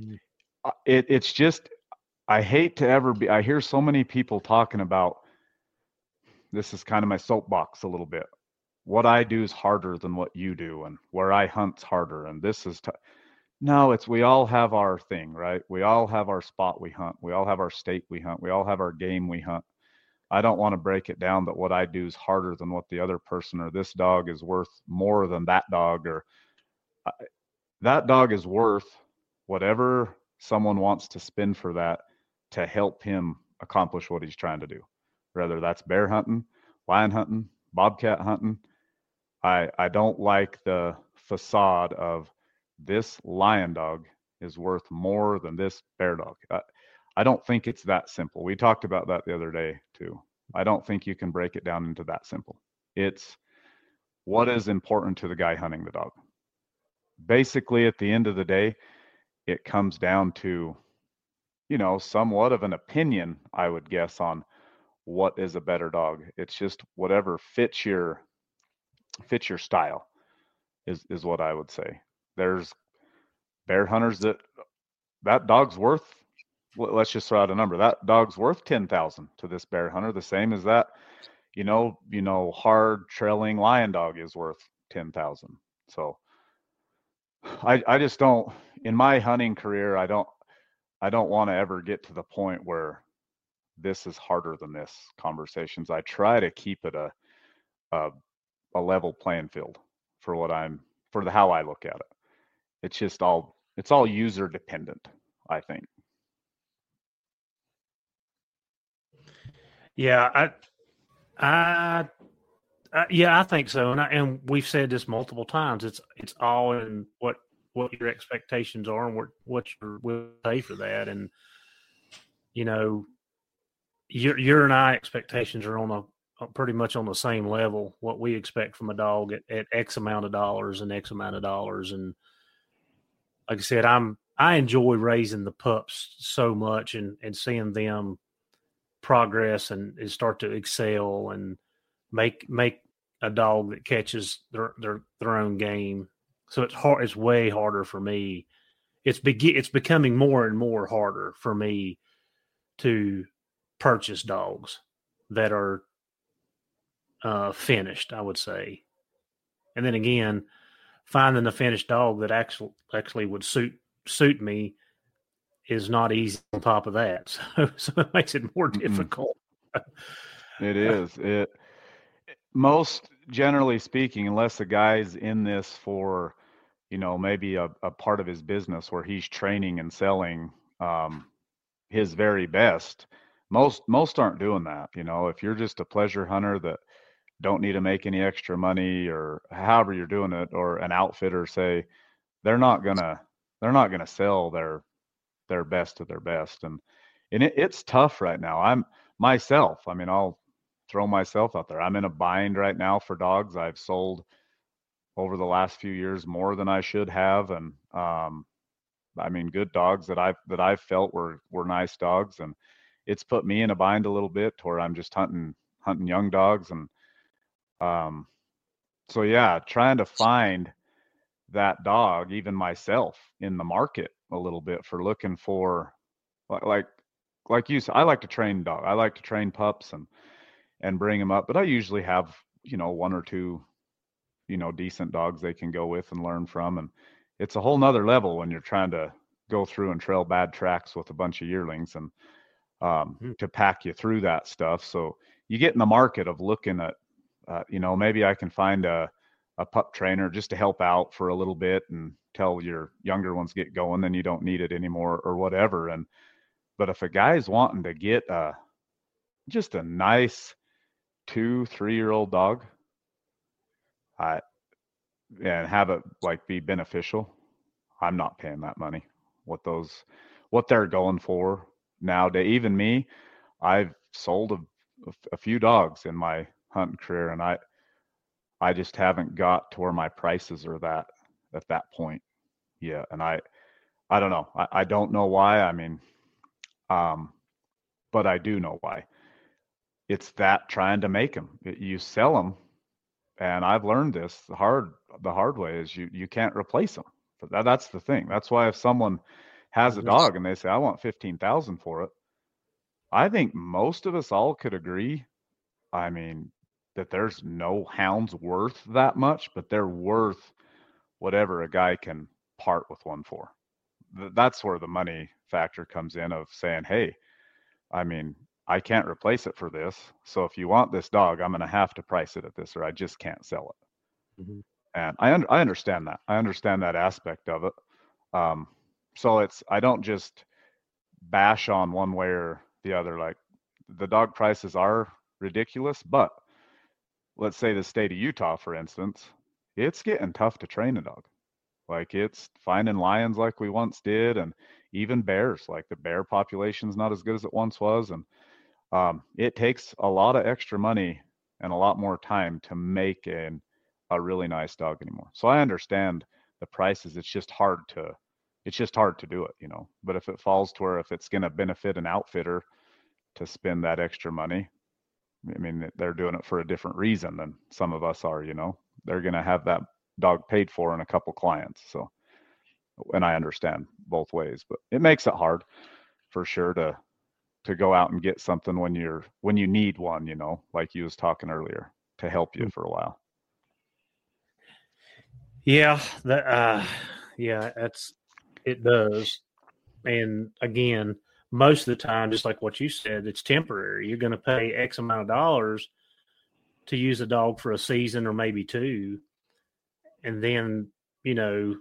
it it's just, I hate to ever be. I hear so many people talking about, this is kind of my soapbox a little bit. What I do is harder than what you do, and where I hunt's harder, and this is t-. No, it's, we all have our thing, right? We all have our spot we hunt. We all have our state we hunt. We all have our game we hunt. I don't want to break it down that what I do is harder than what the other person, or this dog is worth more than that dog, or uh, that dog is worth whatever someone wants to spend for that to help him accomplish what he's trying to do. Whether that's bear hunting, lion hunting, bobcat hunting. I I don't like the facade of this lion dog is worth more than this bear dog. I, I don't think it's that simple. We talked about that the other day too. I don't think you can break it down into that simple. It's what is important to the guy hunting the dog. Basically, at the end of the day, it comes down to, you know, somewhat of an opinion, I would guess, on what is a better dog. It's just whatever fits your fits your style is is what I would say. There's bear hunters that that dog's worth, let's just throw out a number, that dog's worth ten thousand to this bear hunter, the same as that, you know, you know, hard trailing lion dog is worth ten thousand. So I I just don't, in my hunting career, I don't I don't want to ever get to the point where this is harder than this conversations. I try to keep it a a, a level playing field for what I'm for the how I look at it. It's just all it's all user dependent, I think. Yeah, I, I, I yeah, I think so, and I, and we've said this multiple times. It's it's all in what what your expectations are and what what you're willing to pay for that, and you know, your your and I expectations are on a pretty much on the same level. What we expect from a dog at, at X amount of dollars and X amount of dollars, and like I said, I'm I enjoy raising the pups so much and and seeing them progress and, and start to excel and make make a dog that catches their their, their own game. So it's hard. It's way harder for me. It's be, it's becoming more and more harder for me to purchase dogs that are uh, finished, I would say. And then again, finding a finished dog that actually actually would suit suit me is not easy on top of that. So, so it makes it more difficult. It is. It most generally speaking, unless the guy's in this for, you know, maybe a, a part of his business where he's training and selling um, his very best, most most aren't doing that. You know, if you're just a pleasure hunter that don't need to make any extra money or however you're doing it, or an outfitter, say, they're not gonna they're not gonna sell their their best of their best. And and it, it's tough right now. I'm myself, I mean, I'll throw myself out there. I'm in a bind right now for dogs. I've sold over the last few years more than I should have. And um, I mean, good dogs that I've, that I've felt were, were nice dogs. And it's put me in a bind a little bit to where I'm just hunting, hunting young dogs. And um, so, yeah, trying to find that dog, even myself, in the market a little bit for looking for, like, like you said, I like to train dog. I like to train pups and, and bring them up, but I usually have, you know, one or two, you know, decent dogs they can go with and learn from. And it's a whole nother level when you're trying to go through and trail bad tracks with a bunch of yearlings and um, mm-hmm. to pack you through that stuff. So you get in the market of looking at, uh, you know, maybe I can find a, a pup trainer just to help out for a little bit and till your younger ones get going, then you don't need it anymore or whatever. And, but if a guy's wanting to get uh just a nice two, three year old dog, I, and have it like be beneficial, I'm not paying that money. What those, what they're going for nowadays. Even me, I've sold a, a few dogs in my hunting career, and I, I just haven't got to where my prices are that at that point yet. And I, I don't know. I, I don't know why. I mean, um, but I do know why. It's that trying to make them. You sell them, and I've learned this the hard the hard way is you you can't replace them. But that, that's the thing. That's why if someone has a dog and they say I want fifteen thousand for it, I think most of us all could agree. I mean, that there's no hounds worth that much, but they're worth whatever a guy can part with one for. That's where the money factor comes in of saying, hey, I mean, I can't replace it for this. So if you want this dog, I'm going to have to price it at this, or I just can't sell it. Mm-hmm. And I, un- I understand that. I understand that aspect of it. Um, so it's, I don't just bash on one way or the other. Like, the dog prices are ridiculous, but let's say the state of Utah, for instance, it's getting tough to train a dog. Like, it's finding lions like we once did, and even bears. Like, the bear population's not as good as it once was. And um, it takes a lot of extra money and a lot more time to make an, a really nice dog anymore. So I understand the prices. It's just hard to, it's just hard to do it, you know. But if it falls to where if it's going to benefit an outfitter to spend that extra money, I mean, they're doing it for a different reason than some of us are, you know. They're going to have that dog paid for in a couple clients. So, and I understand both ways, but it makes it hard for sure to, to go out and get something when you're, when you need one, you know, like you was talking earlier, to help you for a while. Yeah. That, uh, yeah, that's, it does. And again, most of the time, just like what you said, it's temporary. You're going to pay X amount of dollars to use a dog for a season or maybe two. And then, you know,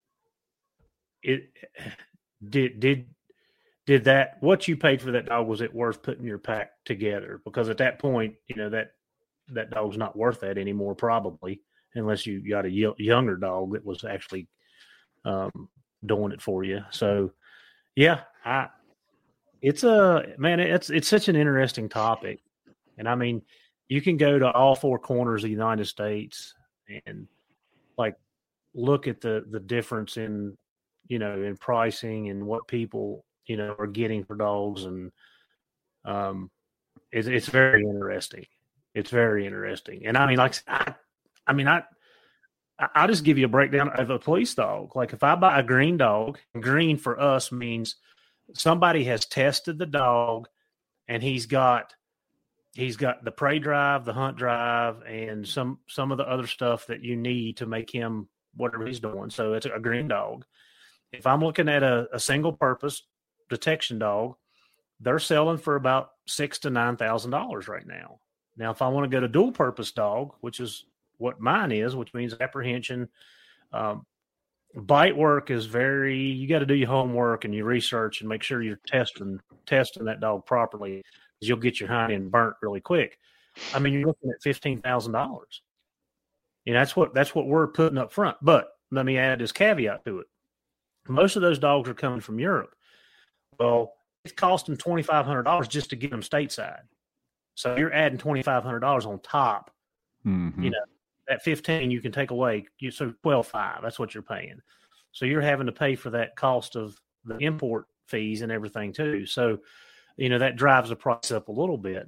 it did, did, did that, what you paid for that dog, was it worth putting your pack together? Because at that point, you know, that, that dog's not worth that anymore, probably, unless you got a y- younger dog that was actually um, doing it for you. So, yeah, I, it's a, man, it's, it's such an interesting topic. And I mean, you can go to all four corners of the United States and like look at the, the difference in, you know, in pricing and what people, you know, are getting for dogs. And um, it's, it's very interesting. It's very interesting. And I mean, like, I, I mean, I, I'll just give you a breakdown of a police dog. Like if I buy a green dog, green for us means somebody has tested the dog and he's got, he's got the prey drive, the hunt drive, and some, some of the other stuff that you need to make him whatever he's doing. So it's a green dog. If I'm looking at a, a single purpose detection dog, they're selling for about six to nine thousand dollars right now. Now, if I want to go to dual purpose dog, which is what mine is, which means apprehension, um, bite work is very, you got to do your homework and your research and make sure you're testing, testing that dog properly, because you'll get your hind end burnt really quick. I mean, you're looking at fifteen thousand dollars. And that's what, that's what we're putting up front. But let me add this caveat to it. Most of those dogs are coming from Europe. Well, it cost them twenty-five hundred dollars just to get them stateside. So you're adding twenty-five hundred dollars on top. Mm-hmm. You know, that fifteen you can take away. You, so twelve five, that's what you're paying. So you're having to pay for that cost of the import fees and everything too. So, you know, that drives the price up a little bit.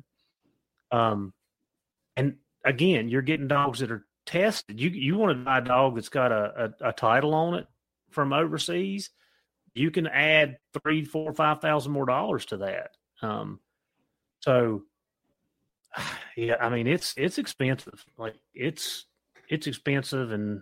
Um, and again, you're getting dogs that are tested. You you want to buy a dog that's got a, a, a title on it from overseas, you can add three, four, five thousand more dollars to that. Um, so yeah, I mean, it's, it's expensive. Like it's, it's expensive. And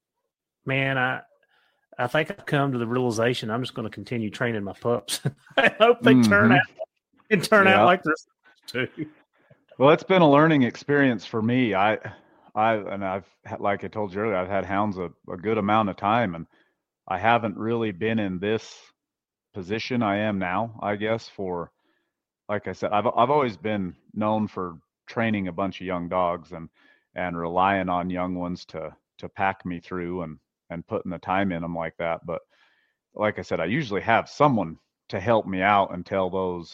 man, I, I think I've come to the realization I'm just going to continue training my pups. I hope they mm-hmm. turn out and turn yeah. out like this too. Well, it's been a learning experience for me. I, I, and I've, like I told you earlier, I've had hounds a, a good amount of time, and I haven't really been in this position I am now, I guess, for, like I said, I've, I've always been known for training a bunch of young dogs and, and relying on young ones to, to pack me through and, and putting the time in them like that. But like I said, I usually have someone to help me out until those,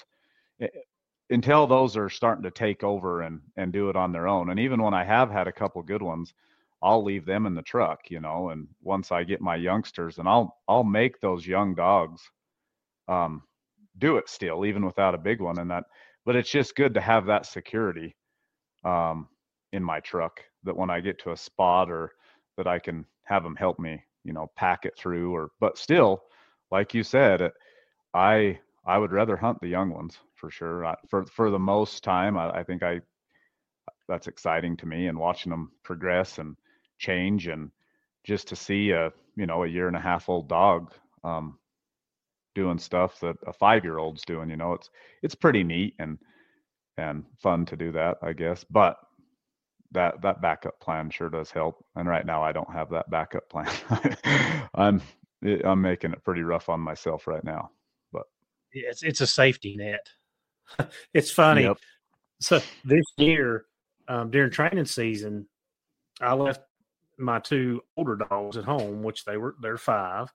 until those are starting to take over and, and do it on their own. And even when I have had a couple good ones, I'll leave them in the truck, you know, and once I get my youngsters, and I'll, I'll make those young dogs um, do it still, even without a big one. And that, but it's just good to have that security um, in my truck, that when I get to a spot, or that I can have them help me, you know, pack it through. Or, but still, like you said, I, I would rather hunt the young ones for sure. I, for, for the most time, I, I think I, that's exciting to me, and watching them progress and change, and just to see a, you know, a year and a half old dog um, doing stuff that a five-year-old's doing, you know, it's, it's pretty neat and, and fun to do that, I guess. But that, that backup plan sure does help. And right now I don't have that backup plan. I'm, I'm making it pretty rough on myself right now, but it's, it's a safety net. It's funny. Yep. So this year, um, during training season, I left my two older dogs at home, which they were, they're five.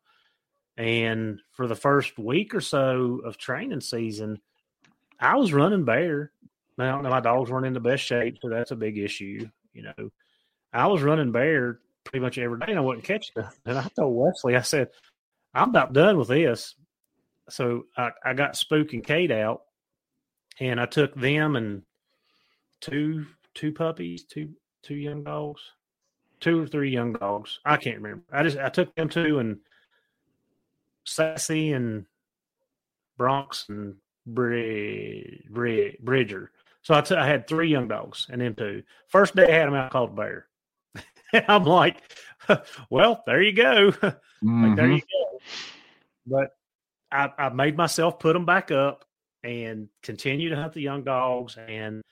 And for the first week or so of training season, I was running bear. Now, my dogs weren't in the best shape, so that's a big issue. You know, I was running bear pretty much every day, and I wasn't catching them. And I told Wesley, I said, I'm about done with this. So I, I got Spook and Kate out, and I took them and two two puppies, two two young dogs, two or three young dogs. I can't remember. I just I took them two, and Sassy and Bronx and Brid, Brid, Bridger. So I, t- I had three young dogs and them two. First day I had them out, called bear. And I'm like, well, there you go. Mm-hmm. Like, there you go. But I, I made myself put them back up and continue to hunt the young dogs. And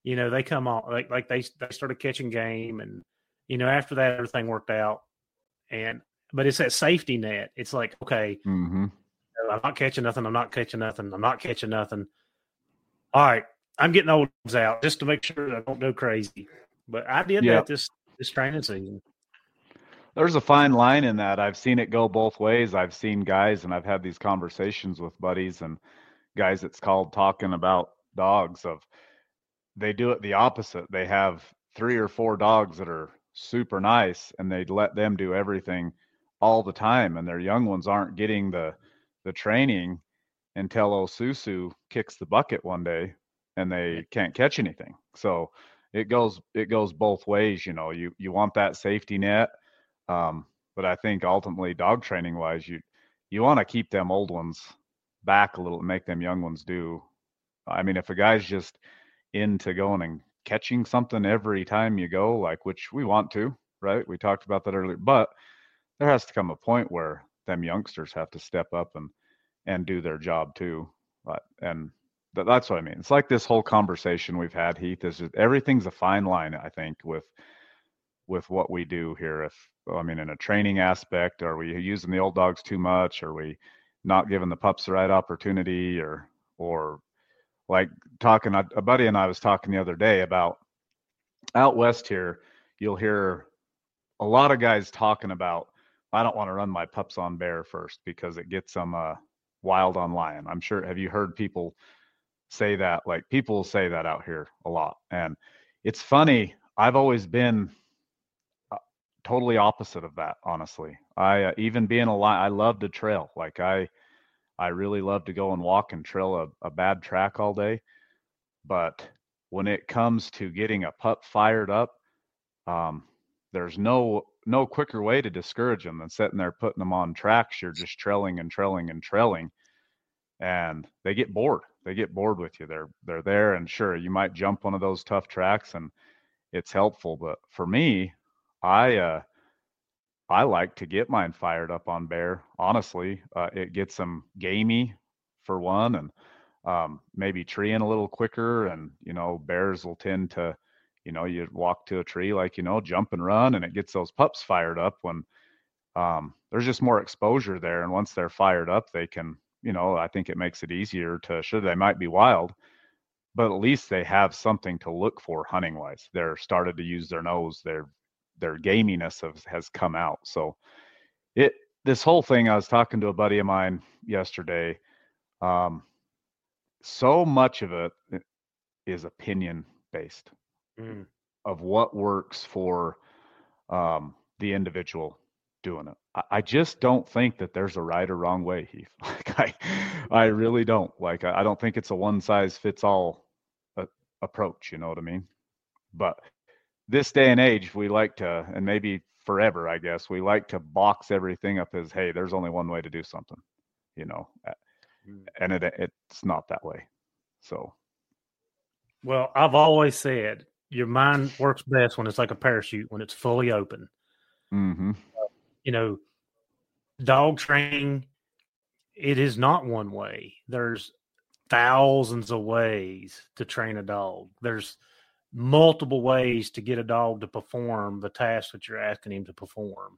you know, they come on like like they they started catching game, and you know, after that everything worked out. And but it's that safety net. It's like, okay, Mm-hmm. I'm not catching nothing. I'm not catching nothing. I'm not catching nothing. All right, I'm getting old ones out just to make sure that I don't go crazy. But I did Yep. that this this training season. There's a fine line in that. I've seen it go both ways. I've seen guys, and I've had these conversations with buddies and guys that's called talking about dogs of they do it the opposite. They have three or four dogs that are super nice, and they let them do everything all the time, and their young ones aren't getting the the training until Osusu kicks the bucket one day and they can't catch anything. So it goes it goes both ways. You know, you you want that safety net, um, but I think ultimately dog training wise, you you want to keep them old ones back a little and make them young ones do. I mean, if a guy's just into going and catching something every time you go, like, which we want to, right? We talked about that earlier, but there has to come a point where them youngsters have to step up and and do their job too. But and th- that's what I mean. It's like this whole conversation we've had, Heath, is just, everything's a fine line, I think, with with what we do here. If I mean, in a training aspect, are we using the old dogs too much? Are we not giving the pups the right opportunity? Or or like talking, a buddy and I was talking the other day about out west here, you'll hear a lot of guys talking about, I don't want to run my pups on bear first because it gets them uh, wild on lion. I'm sure, have you heard people say that? Like, people say that out here a lot. And it's funny. I've always been uh, totally opposite of that, honestly. I, uh, even being a lion, I love to trail. Like I, I really love to go and walk and trail a, a bad track all day. But when it comes to getting a pup fired up, um, there's no no quicker way to discourage them than sitting there putting them on tracks. You're just trailing and trailing and trailing, and they get bored. They get bored with you. They're they're there, and sure, you might jump one of those tough tracks, and it's helpful. But for me, I uh, I like to get mine fired up on bear. Honestly, uh, it gets them gamey for one, and um, maybe treeing a little quicker. And you know, bears will tend to, you know, you walk to a tree, like, you know, jump and run, and it gets those pups fired up when um, there's just more exposure there. And once they're fired up, they can, you know, I think it makes it easier to, sure, they might be wild, but at least they have something to look for hunting wise. They're started to use their nose. Their, their gaminess has, has come out. So it, this whole thing, I was talking to a buddy of mine yesterday. Um, so much of it is opinion based. Mm. Of what works for um, the individual doing it. I, I just don't think that there's a right or wrong way, Heath. Like I, I really don't. Like I, I don't think it's a one size fits all uh, approach. You know what I mean? But this day and age, we like to, and maybe forever, I guess, we like to box everything up as, hey, there's only one way to do something. You know, mm. and it it's not that way. So, well, I've always said, your mind works best when it's like a parachute, when it's fully open. Mm-hmm. Uh, you know, dog training, it is not one way. There's thousands of ways to train a dog. There's multiple ways to get a dog to perform the task that you're asking him to perform.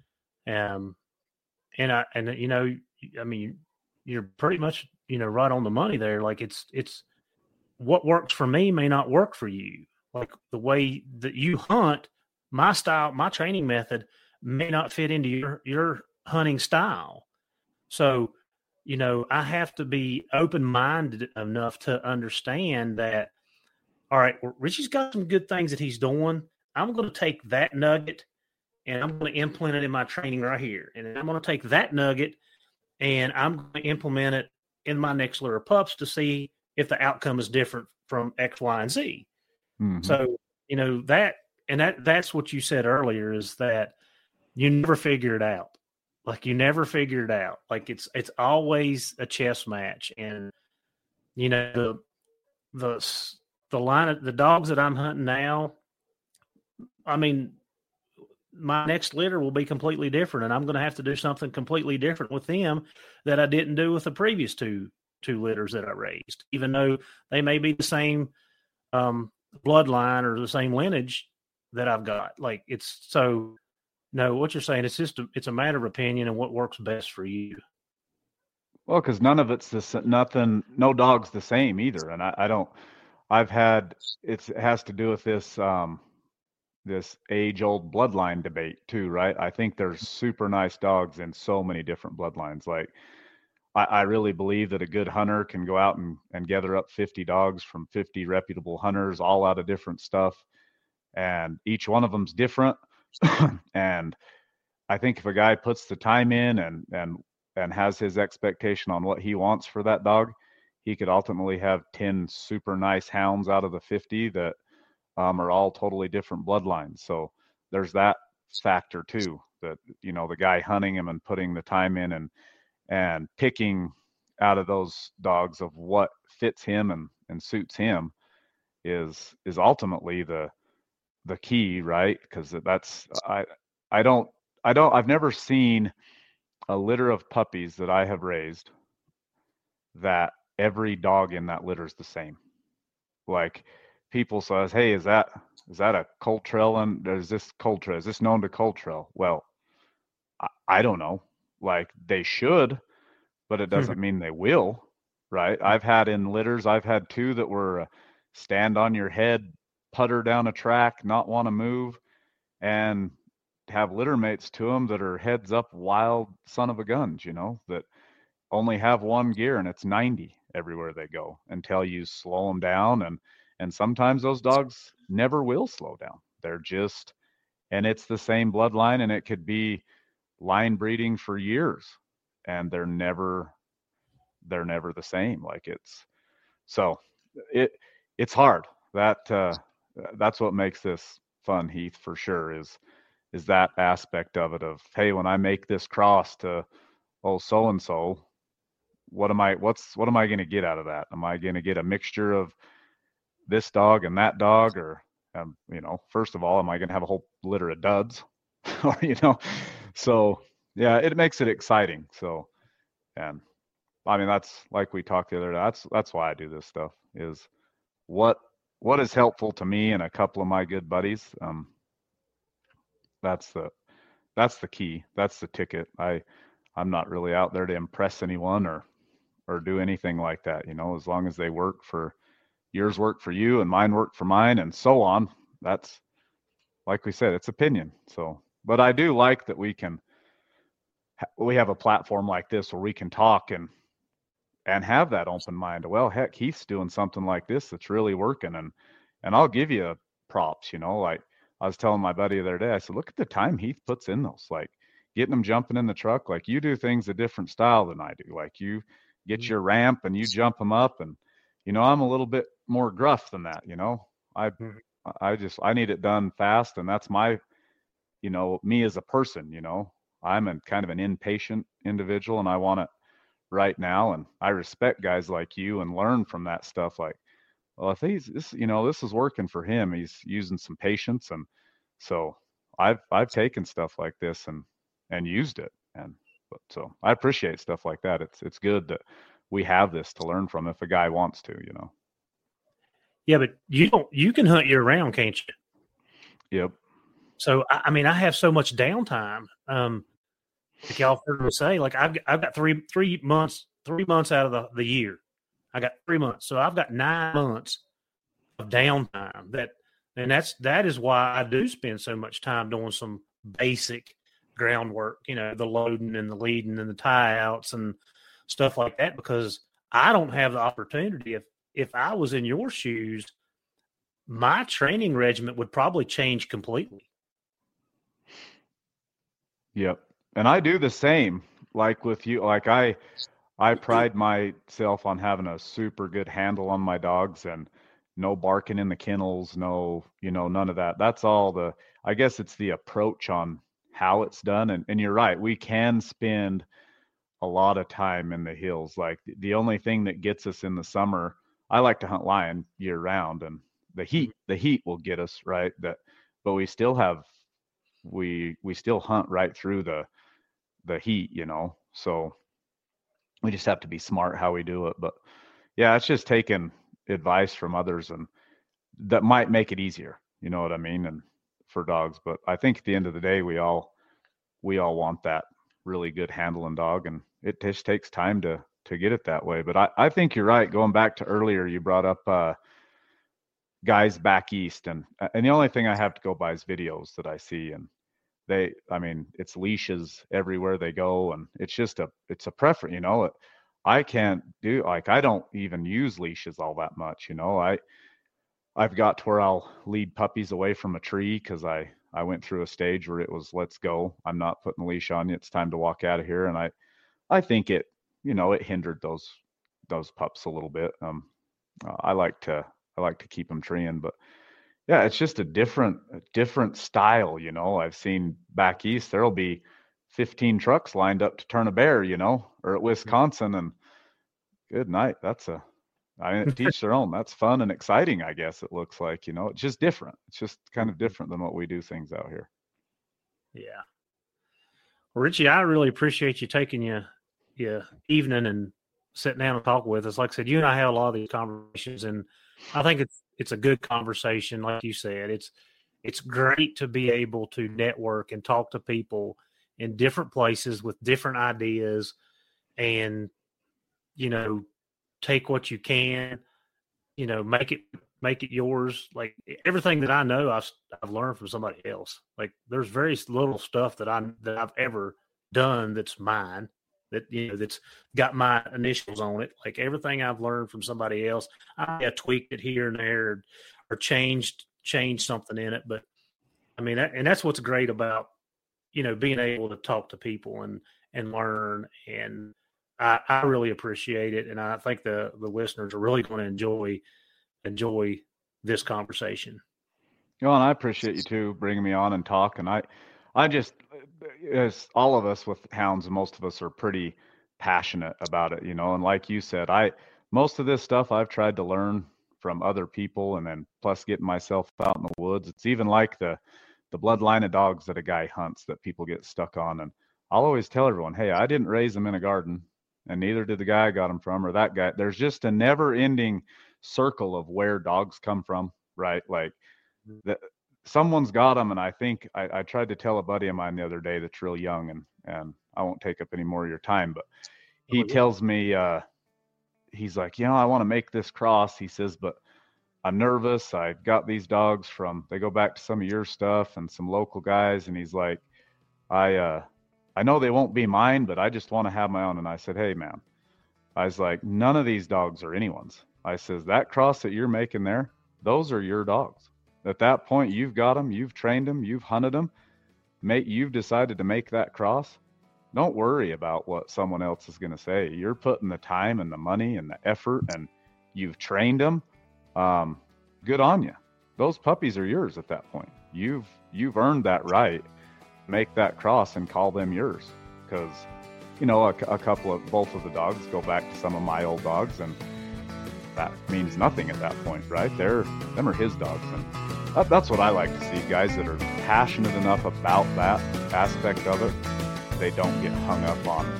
Um, and I, and you know, I mean, you're pretty much, you know, right on the money there. Like it's, it's what works for me may not work for you. Like the way that you hunt, my style, my training method may not fit into your, your hunting style. So, you know, I have to be open-minded enough to understand that, all right, well, Richie's got some good things that he's doing. I'm going to take that nugget and I'm going to implement it in my training right here. And I'm going to take that nugget and I'm going to implement it in my next litter of pups to see if the outcome is different from X, Y, and Z. Mm-hmm. So, you know, that, and that, that's what you said earlier, is that you never figure it out. Like you never figure it out. Like it's, it's always a chess match. And, you know, the, the, the line of the dogs that I'm hunting now, I mean, my next litter will be completely different, and I'm going to have to do something completely different with them that I didn't do with the previous two, two litters that I raised, even though they may be the same, um, bloodline or the same lineage that I've got. Like it's so no, what you're saying, it's just a, it's a matter of opinion and what works best for you. Well, because none of it's the s- nothing, no dog's the same either. And I, I don't, I've had, it's, it has to do with this, um, this age old bloodline debate too, right? I think there's super nice dogs in so many different bloodlines. Like I, I really believe that a good hunter can go out and, and gather up fifty dogs from fifty reputable hunters, all out of different stuff. And each one of them's different. And I think if a guy puts the time in and, and, and has his expectation on what he wants for that dog, he could ultimately have ten super nice hounds out of the fifty that um, are all totally different bloodlines. So there's that factor too, that, you know, the guy hunting him and putting the time in and, and picking out of those dogs of what fits him and, and suits him is, is ultimately the, the key, right? Because that's, I, I don't, I don't, I've never seen a litter of puppies that I have raised that every dog in that litter is the same. Like people says, hey, is that is that a Coltrell and is this Coltrell? Is this known to Coltrell? Well, I, I don't know. Like they should, but it doesn't mean they will, right? I've had in litters, I've had two that were uh, stand on your head, putter down a track, not want to move, and have litter mates to them that are heads up wild son of a guns, you know, that only have one gear and it's ninety everywhere they go until you slow them down. And, and sometimes those dogs never will slow down. They're just, and it's the same bloodline and it could be line breeding for years and they're never, they're never the same. Like it's, so it, it's hard. That, uh, that's what makes this fun, Heath, for sure, is, is that aspect of it of, hey, when I make this cross to, oh, so-and-so, what am I, what's, what am I going to get out of that? Am I going to get a mixture of this dog and that dog? Or, um, you know, first of all, am I going to have a whole litter of duds? Or, you know, so yeah, it makes it exciting. So, and I mean, that's like we talked the other day, that's, that's why I do this stuff is what, what is helpful to me and a couple of my good buddies. Um, that's the, that's the key. That's the ticket. I, I'm not really out there to impress anyone or, or do anything like that. You know, as long as they work for yours, work for you and mine work for mine and so on. That's, like we said, it's opinion. So, but I do like that we can, we have a platform like this where we can talk and, and have that open mind. Well, heck, Heath's doing something like this that's really working. And, and I'll give you props, you know, like I was telling my buddy the other day, I said, look at the time Heath puts in those, like getting them jumping in the truck. Like you do things a different style than I do. Like you get your ramp and you jump them up. And, you know, I'm a little bit more gruff than that. You know, I, I just, I need it done fast. And that's my, you know, me as a person, you know, I'm a kind of an impatient individual and I want it right now. And I respect guys like you and learn from that stuff. Like, well, if he's this, you know, this is working for him, he's using some patience. And so I've, I've taken stuff like this and, and used it. And but, so I appreciate stuff like that. It's, it's good that we have this to learn from if a guy wants to, you know. Yeah, but you don't, you can hunt year round, can't you? Yep. So, I, I mean, I have so much downtime. Um, like y'all heard me say, like I've, I've got three, three months, three months out of the, the year. I got three months. So I've got nine months of downtime that, and that's, that is why I do spend so much time doing some basic groundwork, you know, the loading and the leading and the tie outs and stuff like that, because I don't have the opportunity. If, if I was in your shoes, my training regimen would probably change completely. Yep. And I do the same, like with you, like I, I pride myself on having a super good handle on my dogs and no barking in the kennels, no, you know, none of that. That's all the, I guess it's the approach on how it's done. And, and you're right. We can spend a lot of time in the hills. Like the only thing that gets us in the summer, I like to hunt lion year round and the heat, the heat will get us, right. That, but we still have, we, we still hunt right through the, the heat, you know, so we just have to be smart how we do it. But yeah, it's just taking advice from others and that might make it easier. You know what I mean? And for dogs, but I think at the end of the day, we all, we all want that really good handling dog, and it just takes time to, to get it that way. But I, I think you're right. Going back to earlier, you brought up, uh, guys back east, and, and the only thing I have to go by is videos that I see, and they, I mean, it's leashes everywhere they go, and it's just a, it's a preference, you know. It, I can't do, like, I don't even use leashes all that much, you know. I, I've got to where I'll lead puppies away from a tree because I, I went through a stage where it was, let's go. I'm not putting the leash on you. It's time to walk out of here. And I, I think it, you know, it hindered those, those pups a little bit. Um, uh, I like to, I like to keep them treeing, but yeah, it's just a different, a different style. You know, I've seen back east, there'll be fifteen trucks lined up to turn a bear, you know, or at Wisconsin, and good night. That's a, I mean, teach their own. That's fun and exciting, I guess it looks like, you know. It's just different. It's just kind of different than what we do things out here. Yeah. Well, Richie, I really appreciate you taking your, your evening and sitting down and talking with us. Like I said, you and I have a lot of these conversations, and I think it's it's a good conversation. Like you said, it's it's great to be able to network and talk to people in different places with different ideas, and, you know, take what you can, you know, make it, make it yours. Like everything that I know, I've, I've learned from somebody else. Like there's very little stuff that I, that I've ever done that's mine, that, you know, that's got my initials on it. Like everything I've learned from somebody else, I have tweaked it here and there, or, or changed, changed something in it. But I mean, that, and that's what's great about, you know, being able to talk to people and, and learn. And I, I really appreciate it. And I think the, the listeners are really going to enjoy, enjoy this conversation. You know, and I appreciate you too, bringing me on and talk. And I, I just, as all of us with hounds, most of us are pretty passionate about it, you know, and like you said, I, most of this stuff I've tried to learn from other people, and then plus getting myself out in the woods. It's even like the, the bloodline of dogs that a guy hunts that people get stuck on. And I'll always tell everyone, hey, I didn't raise them in a garden, and neither did the guy I got them from, or that guy. There's just a never ending circle of where dogs come from, right? Like the, someone's got them. And I think I, I tried to tell a buddy of mine the other day that's real young, and, and I won't take up any more of your time, but he oh, yeah. tells me, uh, he's like, you know, I want to make this cross. He says, but I'm nervous. I got these dogs from, they go back to some of your stuff and some local guys. And he's like, I, uh, I know they won't be mine, but I just want to have my own. And I said, hey man, I was like, none of these dogs are anyone's. I says, that cross that you're making there, those are your dogs. At that point, you've got them, you've trained them, you've hunted them, mate, you've decided to make that cross. Don't worry about what someone else is going to say. You're putting the time and the money and the effort, and you've trained them. Um, good on you. Those puppies are yours at that point. You've, you've earned that right. Make that cross and call them yours. Because, you know, a, a couple of, both of the dogs go back to some of my old dogs, and that means nothing at that point, right? They're, them are his dogs. And that, that's what I like to see, guys that are passionate enough about that aspect of it. They don't get hung up on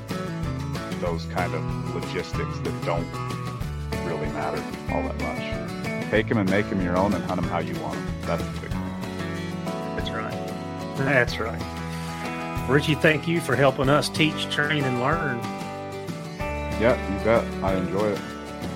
those kind of logistics that don't really matter all that much. Take them and make them your own, and hunt them how you want them. That's the big thing. That's right. That's right. Richie, thank you for helping us teach, train, and learn. Yeah, you bet. I enjoy it.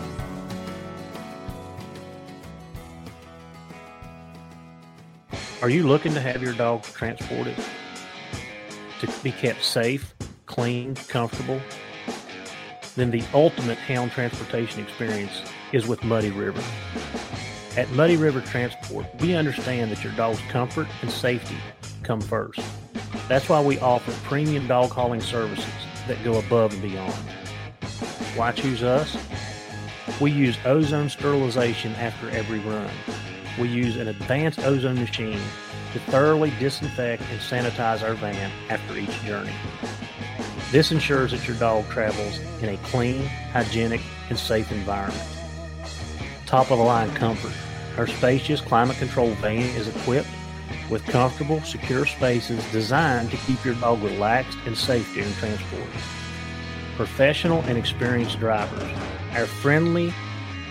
Are you looking to have your dog transported to be kept safe, clean, comfortable? Then the ultimate hound transportation experience is with Muddy River. At Muddy River Transport, we understand that your dog's comfort and safety come first. That's why we offer premium dog hauling services that go above and beyond. Why choose us? We use ozone sterilization after every run. We use an advanced ozone machine to thoroughly disinfect and sanitize our van after each journey. This ensures that your dog travels in a clean, hygienic, and safe environment. Top-of-the-line comfort. Our spacious, climate-controlled van is equipped with comfortable, secure spaces designed to keep your dog relaxed and safe during transport. Professional and experienced drivers. Our friendly,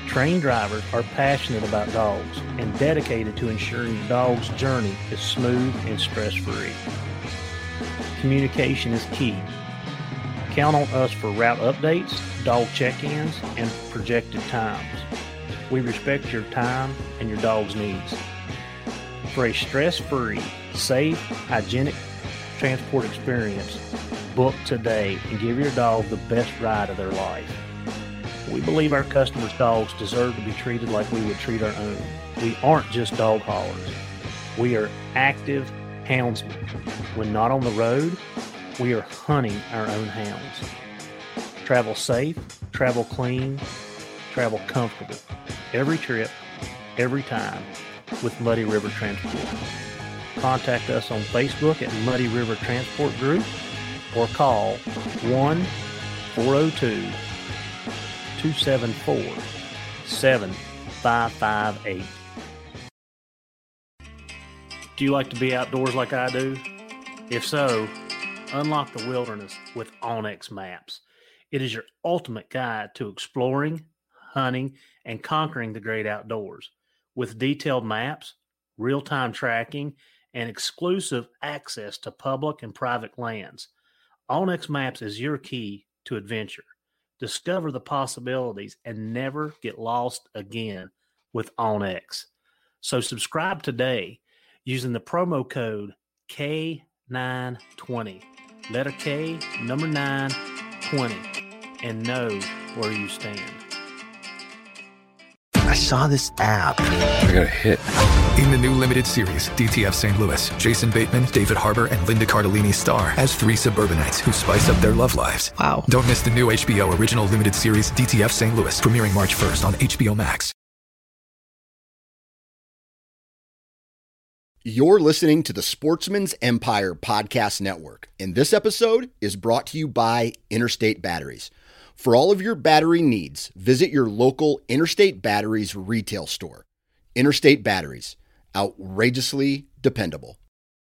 Trained drivers are passionate about dogs and dedicated to ensuring your dog's journey is smooth and stress-free. Communication is key. Count on us for route updates, dog check-ins, and projected times. We respect your time and your dog's needs. For a stress-free, safe, hygienic transport experience, book today and give your dog the best ride of their life. We believe our customers' dogs deserve to be treated like we would treat our own. We aren't just dog haulers. We are active houndsmen. When not on the road, we are hunting our own hounds. Travel safe, travel clean, travel comfortable. Every trip, every time with Muddy River Transport. Contact us on Facebook at Muddy River Transport Group or call one four oh two, two seven four, seven five five eight. Do you like to be outdoors like I do? If so, unlock the wilderness with onX Maps. It is your ultimate guide to exploring, hunting, and conquering the great outdoors. With detailed maps, real-time tracking, and exclusive access to public and private lands, onX Maps is your key to adventure. Discover the possibilities and never get lost again with onX. So subscribe today using the promo code K nine twenty. Letter K, number nine, twenty, and know where you stand. I saw this app. I got a hit. In the new limited series, D T F Saint Louis, Jason Bateman, David Harbour, and Linda Cardellini star as three suburbanites who spice up their love lives. Wow. Don't miss the new H B O original limited series, D T F Saint Louis, premiering March first on H B O Max. You're listening to the Sportsman's Empire Podcast Network, and this episode is brought to you by Interstate Batteries. For all of your battery needs, visit your local Interstate Batteries retail store. Interstate Batteries, outrageously dependable.